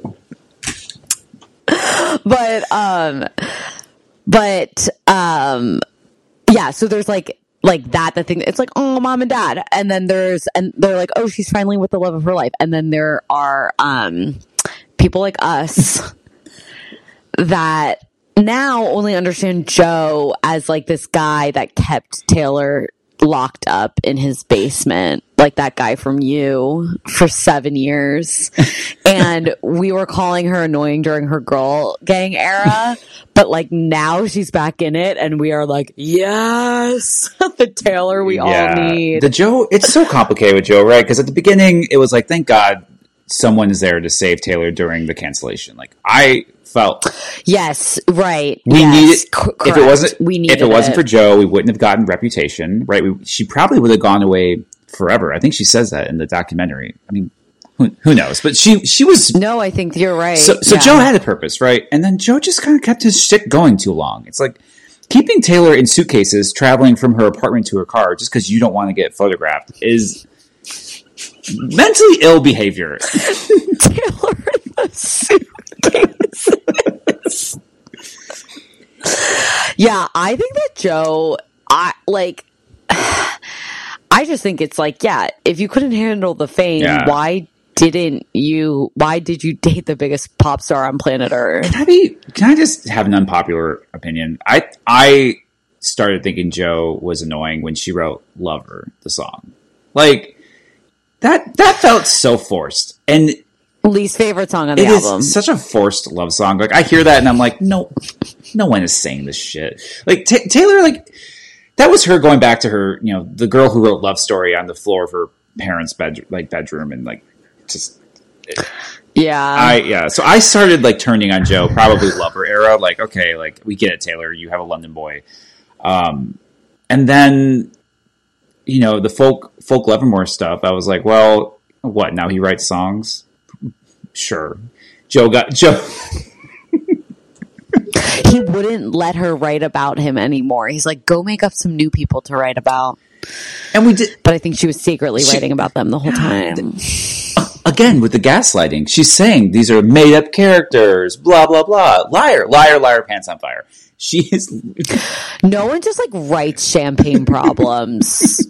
[SPEAKER 2] But um, but um, yeah. So there's like like that. The thing it's like, oh, mom and dad, and then there's and they're like, oh, she's finally with the love of her life, and then there are um people like us that now only understand Joe as like this guy that kept Taylor locked up in his basement, like that guy from You, for seven years. And we were calling her annoying during her girl gang era, but like now she's back in it and we are like, yes, the Taylor we all need.
[SPEAKER 5] The Joe, it's so complicated with Joe, right? Because at the beginning, it was like, thank God someone is there to save Taylor during the cancellation. Like, I felt
[SPEAKER 2] Yes, right.
[SPEAKER 5] we
[SPEAKER 2] yes,
[SPEAKER 5] needed.
[SPEAKER 2] c-
[SPEAKER 5] If it
[SPEAKER 2] correct.
[SPEAKER 5] wasn't,
[SPEAKER 2] we
[SPEAKER 5] if
[SPEAKER 2] needed
[SPEAKER 5] it wasn't
[SPEAKER 2] it.
[SPEAKER 5] for Joe, we wouldn't have gotten Reputation, right? We, she probably would have gone away forever. I think she says that in the documentary. I mean, who, who knows? But she she was.
[SPEAKER 2] No, I think you're right.
[SPEAKER 5] So, so
[SPEAKER 2] Yeah.
[SPEAKER 5] Joe had a purpose, right? And then Joe just kind of kept his shit going too long. It's like keeping Taylor in suitcases, traveling from her apartment to her car just because you don't want to get photographed is mentally ill behavior.
[SPEAKER 2] Taylor in the suitcase. Yeah, I think that Joe, I like. I just think it's like, yeah, if you couldn't handle the fame,
[SPEAKER 5] Yeah.
[SPEAKER 2] why didn't you? Why did you date the biggest pop star on planet Earth?
[SPEAKER 5] Can I be? Can I just have an unpopular opinion? I I started thinking Joe was annoying when she wrote "Lover," the song. Like that that felt so forced. And
[SPEAKER 2] least favorite song on the
[SPEAKER 5] it
[SPEAKER 2] album.
[SPEAKER 5] is such a forced love song. Like I hear that and I'm like, no, no one is saying this shit. Like T- Taylor, like that was her going back to her, you know, the girl who wrote Love Story on the floor of her parents' bed, like bedroom, and like just. It,
[SPEAKER 2] yeah,
[SPEAKER 5] I yeah. So I started like turning on Joe, probably Lover era. Like okay, like we get it, Taylor. You have a London boy, um, and then you know the folk folk Levermore stuff. I was like, well, what now? He writes songs. Sure, Joe got Joe.
[SPEAKER 2] He wouldn't let her write about him anymore. He's like, go make up some new people to write about.
[SPEAKER 5] And we did,
[SPEAKER 2] but I think she was secretly she, writing about them the whole time.
[SPEAKER 5] Again, with the gaslighting, she's saying these are made up characters. Blah blah blah. Liar, liar, liar. Pants on fire. She is.
[SPEAKER 2] No one just like writes champagne problems.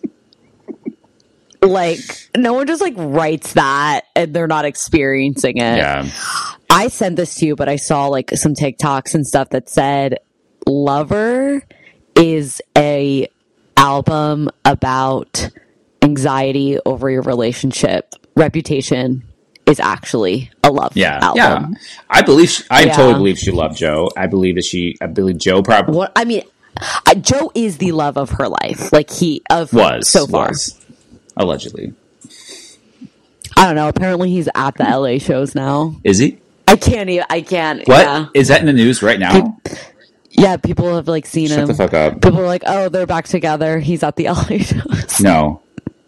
[SPEAKER 2] Like no one just like writes that and they're not experiencing it.
[SPEAKER 5] Yeah.
[SPEAKER 2] I sent this to you, but I saw like some TikToks and stuff that said Lover is a album about anxiety over your relationship. Reputation is actually a love
[SPEAKER 5] yeah,
[SPEAKER 2] album.
[SPEAKER 5] Yeah. I believe she, I
[SPEAKER 2] yeah.
[SPEAKER 5] totally believe she loved Joe. I believe that she I believe Joe probably
[SPEAKER 2] what I mean uh, Joe is the love of her life. Like he of
[SPEAKER 5] was
[SPEAKER 2] so far.
[SPEAKER 5] Was, allegedly.
[SPEAKER 2] I don't know. Apparently he's at the L A shows now.
[SPEAKER 5] Is he?
[SPEAKER 2] I can't even I can't
[SPEAKER 5] What?
[SPEAKER 2] Yeah.
[SPEAKER 5] Is that in the news right now?
[SPEAKER 2] Pe- yeah, people have like seen
[SPEAKER 5] Shut
[SPEAKER 2] him.
[SPEAKER 5] Shut the fuck up.
[SPEAKER 2] People are like, oh, they're back together. He's at the L A shows.
[SPEAKER 5] No.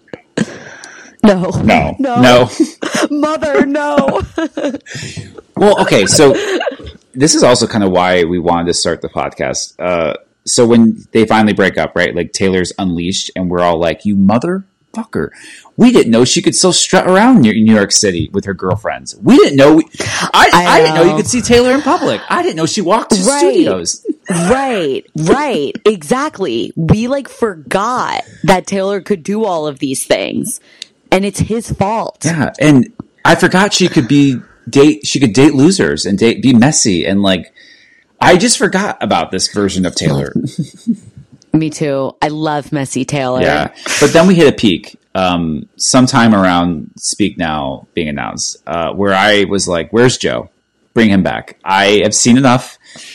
[SPEAKER 2] No.
[SPEAKER 5] No.
[SPEAKER 2] No.
[SPEAKER 5] No.
[SPEAKER 2] Mother, no.
[SPEAKER 5] Well, okay, so this is also kind of why we wanted to start the podcast. Uh, so when they finally break up, right, like Taylor's unleashed and we're all like, you motherfucker. We didn't know she could still strut around New York City with her girlfriends. We didn't know. We, I, I, I didn't know you could see Taylor in public. I didn't know she walked to
[SPEAKER 2] right.
[SPEAKER 5] studios.
[SPEAKER 2] Right, right, exactly. We like forgot that Taylor could do all of these things. And it's his fault.
[SPEAKER 5] Yeah, and I forgot she could be date. She could date losers and date be messy and like. I just forgot about this version of Taylor.
[SPEAKER 2] Me too. I love messy Taylor.
[SPEAKER 5] Yeah, but then we hit a peak um, sometime around Speak Now being announced, uh, where I was like, "Where's Joe? Bring him back." I have seen enough.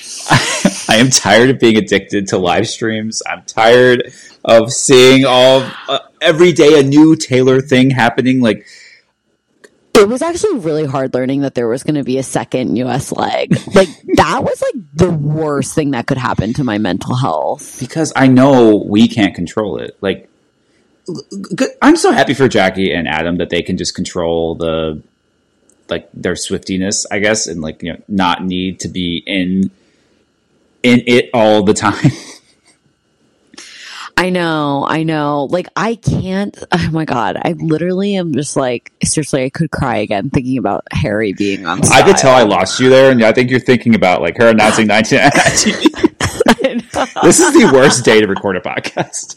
[SPEAKER 5] I am tired of being addicted to live streams. I'm tired of seeing all uh, every day a new Taylor thing happening. Like,
[SPEAKER 2] it was actually really hard learning that there was going to be a second U S leg. Like, that was like the worst thing that could happen to my mental health.
[SPEAKER 5] Because I know we can't control it. Like, I'm so happy for Jackie and Adam that they can just control the, like, their Swiftiness, I guess, and like, you know, not need to be in. in it all the time.
[SPEAKER 2] I know, I know. Like, I can't, oh my God, I literally am just like, seriously, I could cry again thinking about Harry being on Style.
[SPEAKER 5] I could tell I lost you there, and I think you're thinking about, like, her announcing nineteen T V. This is the worst day to record a podcast.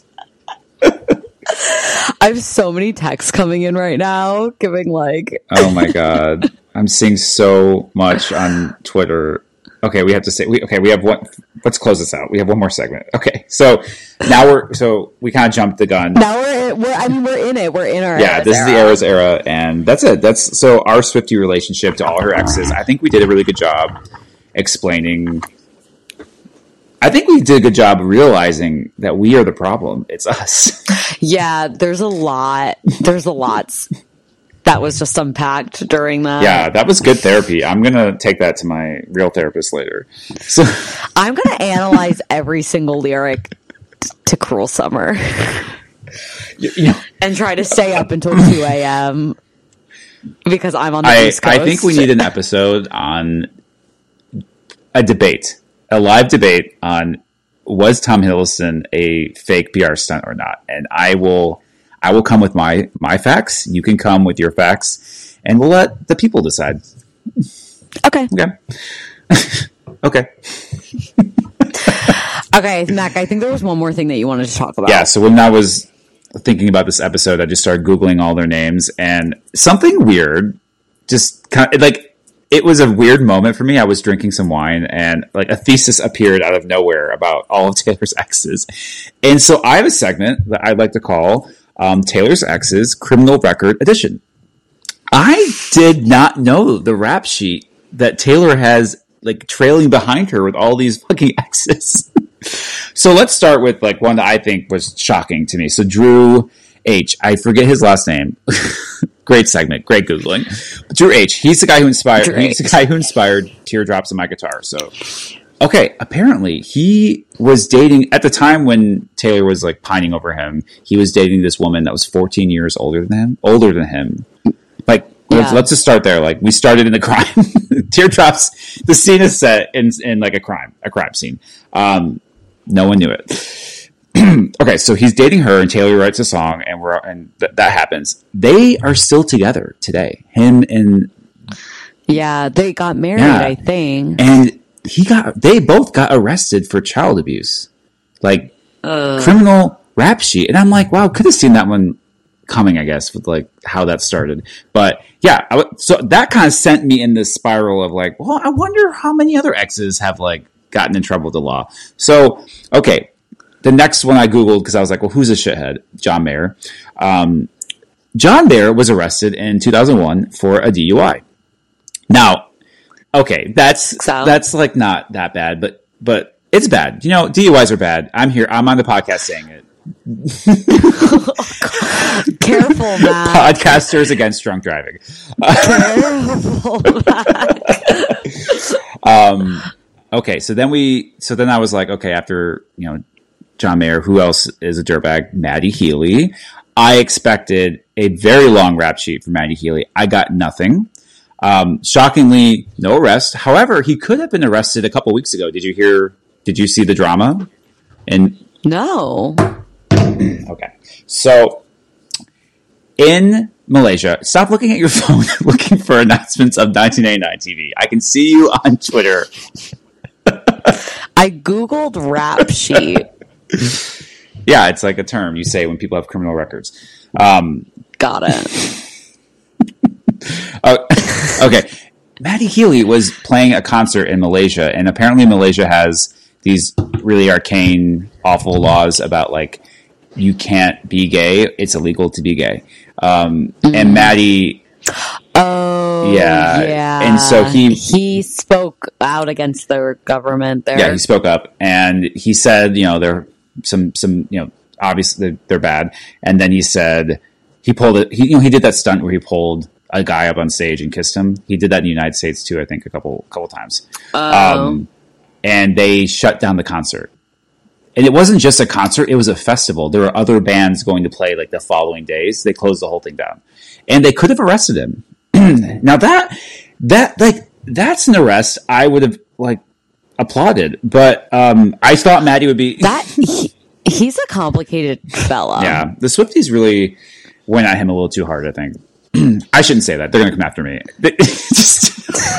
[SPEAKER 2] I have so many texts coming in right now, giving like...
[SPEAKER 5] Oh my God. I'm seeing so much on Twitter. Okay, we have to say, we, okay, we have one, let's close this out. We have one more segment. Okay, so now we're, so we kind of jumped the gun.
[SPEAKER 2] Now we're, we're, I mean, we're in it. We're in our
[SPEAKER 5] Yeah, this
[SPEAKER 2] era.
[SPEAKER 5] is the Eras era, and that's it. That's, so our Swiftie relationship to all her exes, I think we did a really good job explaining, I think we did a good job realizing that we are the problem. It's us.
[SPEAKER 2] Yeah, there's a lot, there's a lot that was just unpacked during that.
[SPEAKER 5] Yeah, that was good therapy. I'm going to take that to my real therapist later. So
[SPEAKER 2] I'm going to analyze every single lyric t- to Cruel Summer.
[SPEAKER 5] you, you know,
[SPEAKER 2] and try to stay up until two a.m. because I'm on the
[SPEAKER 5] I,
[SPEAKER 2] East Coast.
[SPEAKER 5] I think we need an episode on a debate, a live debate on was Tom Hiddleston a fake P R stunt or not? And I will... I will come with my, my facts. You can come with your facts, and we'll let the people decide.
[SPEAKER 2] Okay.
[SPEAKER 5] Okay. Okay.
[SPEAKER 2] Okay, Mac, I think there was one more thing that you wanted to talk about.
[SPEAKER 5] Yeah, so when I was thinking about this episode, I just started Googling all their names, and something weird just kind of, like, it was a weird moment for me. I was drinking some wine, and like a thesis appeared out of nowhere about all of Taylor's exes. And so I have a segment that I'd like to call um, Taylor's Ex's Criminal Record Edition. I did not know the rap sheet that Taylor has, like, trailing behind her with all these fucking exes. So let's start with, like, one that I think was shocking to me. So Drew H. I forget his last name. Great segment. Great Googling. Drew H. He's the guy who inspired,
[SPEAKER 2] Drew
[SPEAKER 5] he's the
[SPEAKER 2] H.
[SPEAKER 5] guy who inspired Teardrops on My Guitar. So, okay. Apparently he was dating at the time when Taylor was, like, pining over him. He was dating this woman that was fourteen years older than him, older than him. Like,
[SPEAKER 2] Yeah.
[SPEAKER 5] let's, let's just start there. Like, we started in the crime. Teardrops, the scene is set in, in like a crime, a crime scene. Um, no one knew it. Okay, so he's dating her, and Taylor writes a song, and we're and th- that happens. They are still together today. Him and
[SPEAKER 2] Yeah, they got married,
[SPEAKER 5] Yeah.
[SPEAKER 2] I think.
[SPEAKER 5] and he got. They both got arrested for child abuse, like
[SPEAKER 2] Uh,
[SPEAKER 5] criminal rap sheet. And I'm like, wow, could have seen that one coming, I guess, with like how that started. But yeah, I w- so that kind of sent me in this spiral of like, well, I wonder how many other exes have like gotten in trouble with the law. So, okay. The next one I Googled because I was like, well, who's a shithead? John Mayer. Um, John Mayer was arrested in two thousand one for a D U I. Now, okay, that's,
[SPEAKER 2] So?
[SPEAKER 5] that's like not that bad, but, but it's bad. You know, D U Is are bad. I'm here. I'm on the podcast saying it.
[SPEAKER 2] Careful, Matt.
[SPEAKER 5] Podcasters against drunk driving.
[SPEAKER 2] Careful, Matt.
[SPEAKER 5] Um, okay, so then we, so then I was like, okay, after, you know, John Mayer, who else is a dirtbag? Maddie Healy. I expected a very long rap sheet from Maddie Healy. I got nothing. Um, shockingly, no arrest. However, he could have been arrested a couple weeks ago. Did you hear, did you see the drama? And
[SPEAKER 2] No.
[SPEAKER 5] okay. So in Malaysia, stop looking at your phone looking for announcements of nineteen eighty-nine T V. I can see you on Twitter.
[SPEAKER 2] I Googled rap sheet.
[SPEAKER 5] Yeah, it's like a term you say when people have criminal records. Um,
[SPEAKER 2] Got it.
[SPEAKER 5] oh, okay. Maddie Healy was playing a concert in Malaysia, and apparently Malaysia has these really arcane, awful laws about like you can't be gay. It's illegal to be gay. Um,
[SPEAKER 2] Mm-hmm.
[SPEAKER 5] And Maddie,
[SPEAKER 2] Oh,
[SPEAKER 5] Yeah,
[SPEAKER 2] yeah.
[SPEAKER 5] and so he-
[SPEAKER 2] he spoke out against their government there.
[SPEAKER 5] yeah, he spoke up and he said, you know, they're some some you know obviously they're, they're bad. And then he said he pulled it. He you know he did that stunt where he pulled a guy up on stage and kissed him. He did that in the United States too, I think, a couple couple times.
[SPEAKER 2] Oh.
[SPEAKER 5] Um, and they shut down the concert. And it wasn't just a concert; it was a festival. There were other bands going to play like the following days. They closed the whole thing down, and they could have arrested him. Now that that like that's an arrest I would have like applauded, but um, I thought Maddie would be
[SPEAKER 2] That he, he's a complicated fella.
[SPEAKER 5] yeah. The Swifties really went at him a little too hard. I think I shouldn't say that. They're going to come after me. They- just-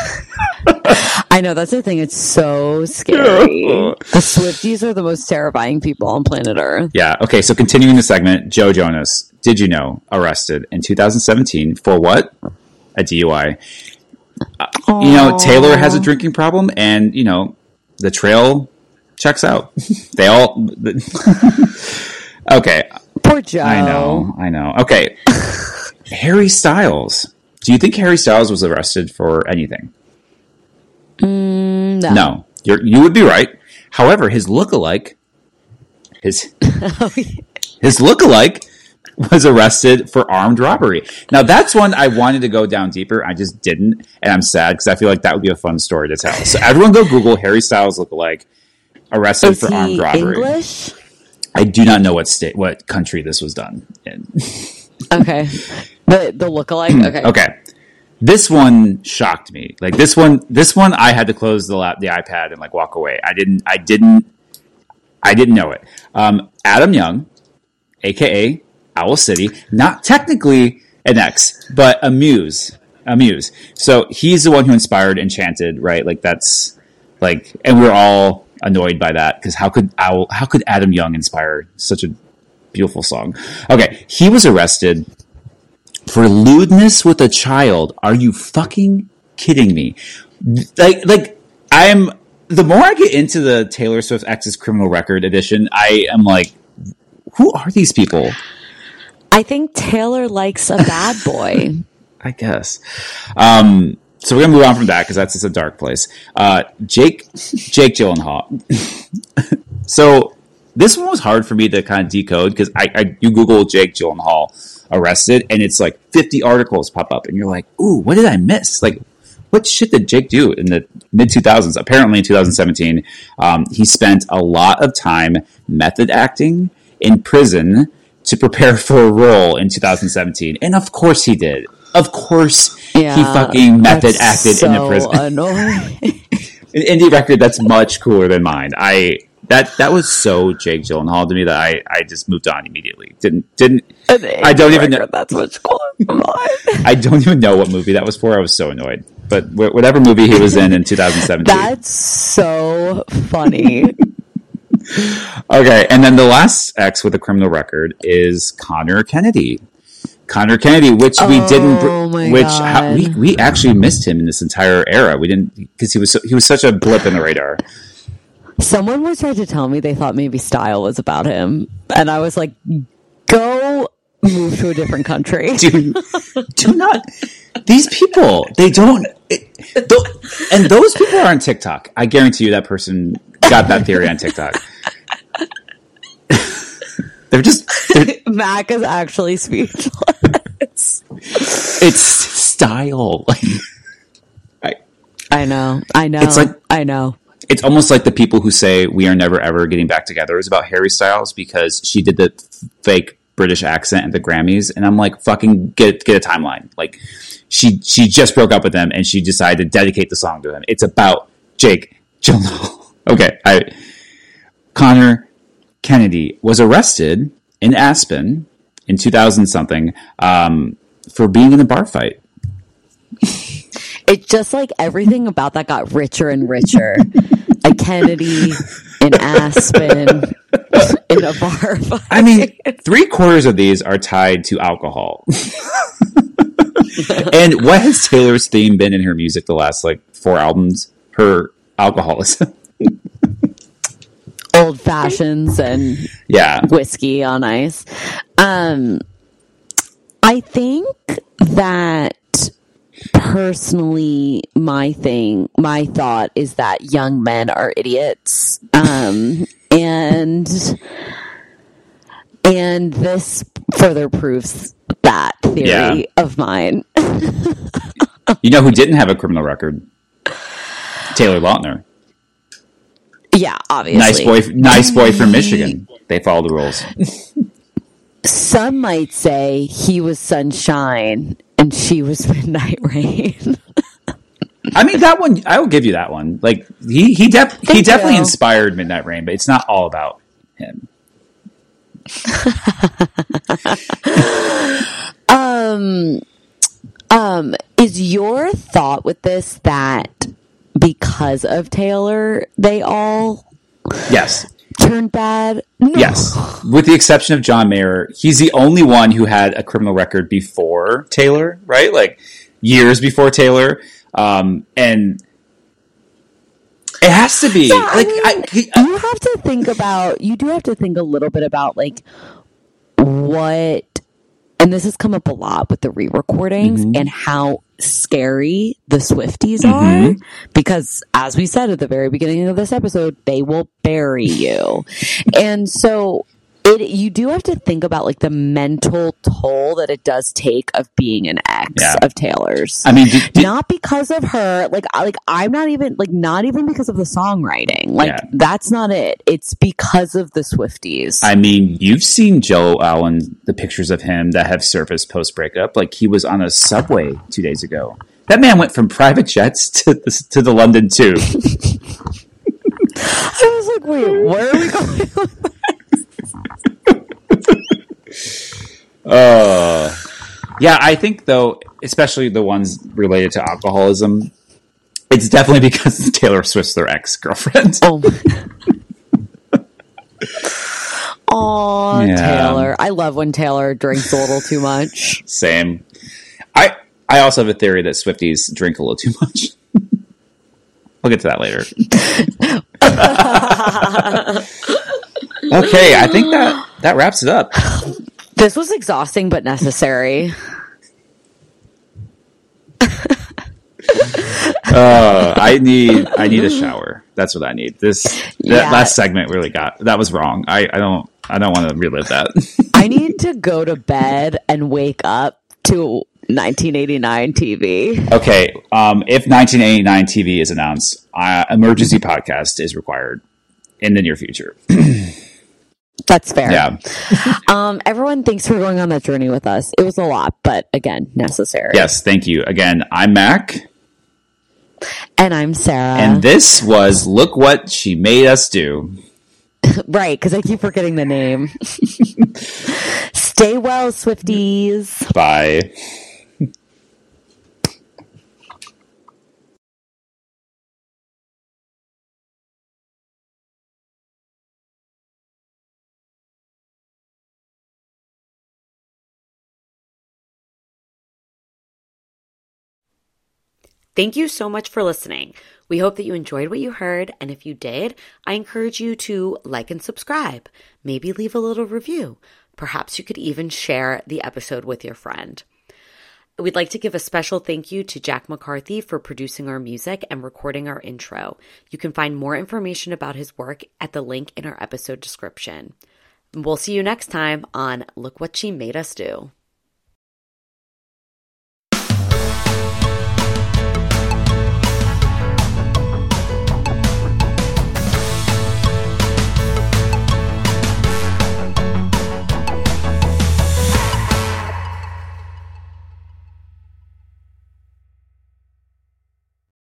[SPEAKER 2] I know, that's the thing. It's so scary. The Swifties are the most terrifying people on planet Earth.
[SPEAKER 5] yeah. Okay. So continuing the segment, Joe Jonas, did you know, arrested in two thousand seventeen for what? A D U I. Uh, you know, Taylor has a drinking problem, and you know, the trail checks out. They all. Okay.
[SPEAKER 2] Poor Joe.
[SPEAKER 5] I know. I know. Okay. Harry Styles. Do you think Harry Styles was arrested for anything?
[SPEAKER 2] Mm, no.
[SPEAKER 5] No. You're, you would be right. However, his lookalike, his his lookalike was arrested for armed robbery. Now, that's one I wanted to go down deeper. I just didn't, and I'm sad because I feel like that would be a fun story to tell. So everyone go Google Harry Styles lookalike arrested
[SPEAKER 2] Is
[SPEAKER 5] for armed
[SPEAKER 2] he
[SPEAKER 5] robbery.
[SPEAKER 2] English?
[SPEAKER 5] I do not know what state, what country this was done in.
[SPEAKER 2] Okay. The the lookalike? Okay.
[SPEAKER 5] Okay. This one shocked me. Like this one, this one, I had to close the lap, the iPad and like walk away. I didn't, I didn't, I didn't know it. Um, Adam Young, aka Owl City, not technically an ex, but a muse, a muse. So he's the one who inspired Enchanted, right? Like that's like, and we're all annoyed by that because how could Owl, how could Adam Young inspire such a beautiful song? Okay, he was arrested for lewdness with a child. Are you fucking kidding me? Like, like I'm. The more I get into the Taylor Swift Ex's Criminal Record edition, I am like, who are these people?
[SPEAKER 2] I think Taylor likes a bad boy.
[SPEAKER 5] I guess. Um, so we're gonna move on from that because that's just a dark place. Uh, Jake, Jake Gyllenhaal. So this one was hard for me to kind of decode because I, I you Google Jake Gyllenhaal arrested and it's like fifty articles pop up and you're like, ooh, what did I miss? Like, what shit did Jake do in the mid two thousands? Apparently in two thousand seventeen, um, he spent a lot of time method acting in prison to prepare for a role in two thousand seventeen. And of course he did. Of course
[SPEAKER 2] Yeah,
[SPEAKER 5] he fucking method
[SPEAKER 2] that's
[SPEAKER 5] acted
[SPEAKER 2] so
[SPEAKER 5] in the prison.
[SPEAKER 2] annoying.
[SPEAKER 5] An indie record that's much cooler than mine. I that that was so Jake Gyllenhaal to me that I, I just moved on immediately. Didn't didn't I don't even know.
[SPEAKER 2] That's much cooler than mine.
[SPEAKER 5] I don't even know what movie that was for. I was so annoyed. But wh- whatever movie he was in in two thousand seventeen.
[SPEAKER 2] That's so funny.
[SPEAKER 5] Okay, and then the last ex with a criminal record is Connor Kennedy. Connor Kennedy, which we
[SPEAKER 2] Oh
[SPEAKER 5] didn't,
[SPEAKER 2] my
[SPEAKER 5] which
[SPEAKER 2] God.
[SPEAKER 5] how, we we actually missed him in this entire era. We didn't because he was so, he was such a blip in the radar.
[SPEAKER 2] Someone was trying to tell me they thought maybe Style was about him, and I was like, "Go move to a different country."
[SPEAKER 5] do, do not these people they don't it, th- and those people are on TikTok. I guarantee you that person got that theory on TikTok. They're just they're,
[SPEAKER 2] Mac is actually speechless.
[SPEAKER 5] it's style. Like, I,
[SPEAKER 2] I know, I know,
[SPEAKER 5] It's like-
[SPEAKER 2] I know.
[SPEAKER 5] it's almost like the people who say we are never ever getting back together is about Harry Styles because she did the fake British accent at the Grammys, and I'm like, fucking get get a timeline. Like, she she just broke up with him, and she decided to dedicate the song to him. It's about Jake Gyllenhaal. Okay, I Connor Kennedy was arrested in Aspen in two thousand something um, for being in a bar fight.
[SPEAKER 2] It's just like everything about that got richer and richer. A Kennedy, an Aspen, in a bar fight.
[SPEAKER 5] I mean, three quarters of these are tied to alcohol. And what has Taylor's theme been in her music the last like four albums? Her alcoholism.
[SPEAKER 2] Old fashions and
[SPEAKER 5] Yeah.
[SPEAKER 2] whiskey on ice. Um, I think that personally, my thing, my thought is that young men are idiots. Um, and, and this further proves that theory
[SPEAKER 5] Yeah.
[SPEAKER 2] of mine.
[SPEAKER 5] You know who didn't have a criminal record? Taylor Lautner.
[SPEAKER 2] Yeah, obviously.
[SPEAKER 5] Nice boy, nice boy from Michigan. They follow the rules.
[SPEAKER 2] Some might say he was sunshine and she was midnight rain.
[SPEAKER 5] I mean, that one, I will give you that one. Like, he, he, def- he
[SPEAKER 2] Thank
[SPEAKER 5] definitely
[SPEAKER 2] you.
[SPEAKER 5] inspired Midnight Rain, but it's not all about him.
[SPEAKER 2] Um, um, is your thought with this that because of Taylor, they all
[SPEAKER 5] Yes.
[SPEAKER 2] turned bad? No.
[SPEAKER 5] Yes. With the exception of John Mayer, he's the only one who had a criminal record before Taylor, right? Like, years before Taylor. Um, and it has to be.
[SPEAKER 2] Yeah, I
[SPEAKER 5] like,
[SPEAKER 2] mean,
[SPEAKER 5] I, he,
[SPEAKER 2] you have to think about, you do have to think a little bit about, like, what, and this has come up a lot with the re-recordings
[SPEAKER 5] Mm-hmm.
[SPEAKER 2] and how scary the Swifties are, because as we said at the very beginning of this episode, they will bury you. And so it, you do have to think about like the mental toll that it does take of being an ex
[SPEAKER 5] Yeah.
[SPEAKER 2] of Taylor's.
[SPEAKER 5] I mean, did, did,
[SPEAKER 2] Not because of her, like, I- like I'm not even like not even because of the songwriting. Like
[SPEAKER 5] Yeah.
[SPEAKER 2] that's not it. It's because of the Swifties.
[SPEAKER 5] I mean, you've seen Joe Allen, the pictures of him that have surfaced post breakup. Like, he was on a subway two days ago. That man went from private jets to the, to the London Tube.
[SPEAKER 2] I was like, wait, where are we going?
[SPEAKER 5] Uh, yeah, I think, though, especially the ones related to alcoholism, it's definitely because Taylor Swift's their ex-girlfriend.
[SPEAKER 2] Oh. Aw,
[SPEAKER 5] Yeah.
[SPEAKER 2] Taylor. I love when Taylor drinks a little too much.
[SPEAKER 5] Same. I I also have a theory that Swifties drink a little too much. We'll get to that later. Okay, I think that, that wraps it up.
[SPEAKER 2] This was exhausting but necessary.
[SPEAKER 5] uh, I need I need a shower. That's what I need. This that
[SPEAKER 2] Yeah.
[SPEAKER 5] last segment really got that was wrong. I, I don't I don't want to relive that.
[SPEAKER 2] I need to go to bed and wake up to nineteen eighty-nine T V.
[SPEAKER 5] Okay, um, if nineteen eighty-nine T V is announced, uh, emergency podcast is required in the near future.
[SPEAKER 2] That's fair.
[SPEAKER 5] Yeah.
[SPEAKER 2] Um, everyone, thanks for going on that journey with us. It was a lot, but again, necessary.
[SPEAKER 5] Yes, thank you. Again, I'm Mac.
[SPEAKER 2] And I'm Sarah.
[SPEAKER 5] And this was Look What She Made Us Do.
[SPEAKER 2] Right, because I keep forgetting the name. Stay well, Swifties.
[SPEAKER 5] Bye.
[SPEAKER 2] Thank you so much for listening. We hope that you enjoyed what you heard, and if you did, I encourage you to like and subscribe. Maybe leave a little review. Perhaps you could even share the episode with your friend. We'd like to give a special thank you to Jack McCarthy for producing our music and recording our intro. You can find more information about his work at the link in our episode description. We'll see you next time on Look What She Made Us Do.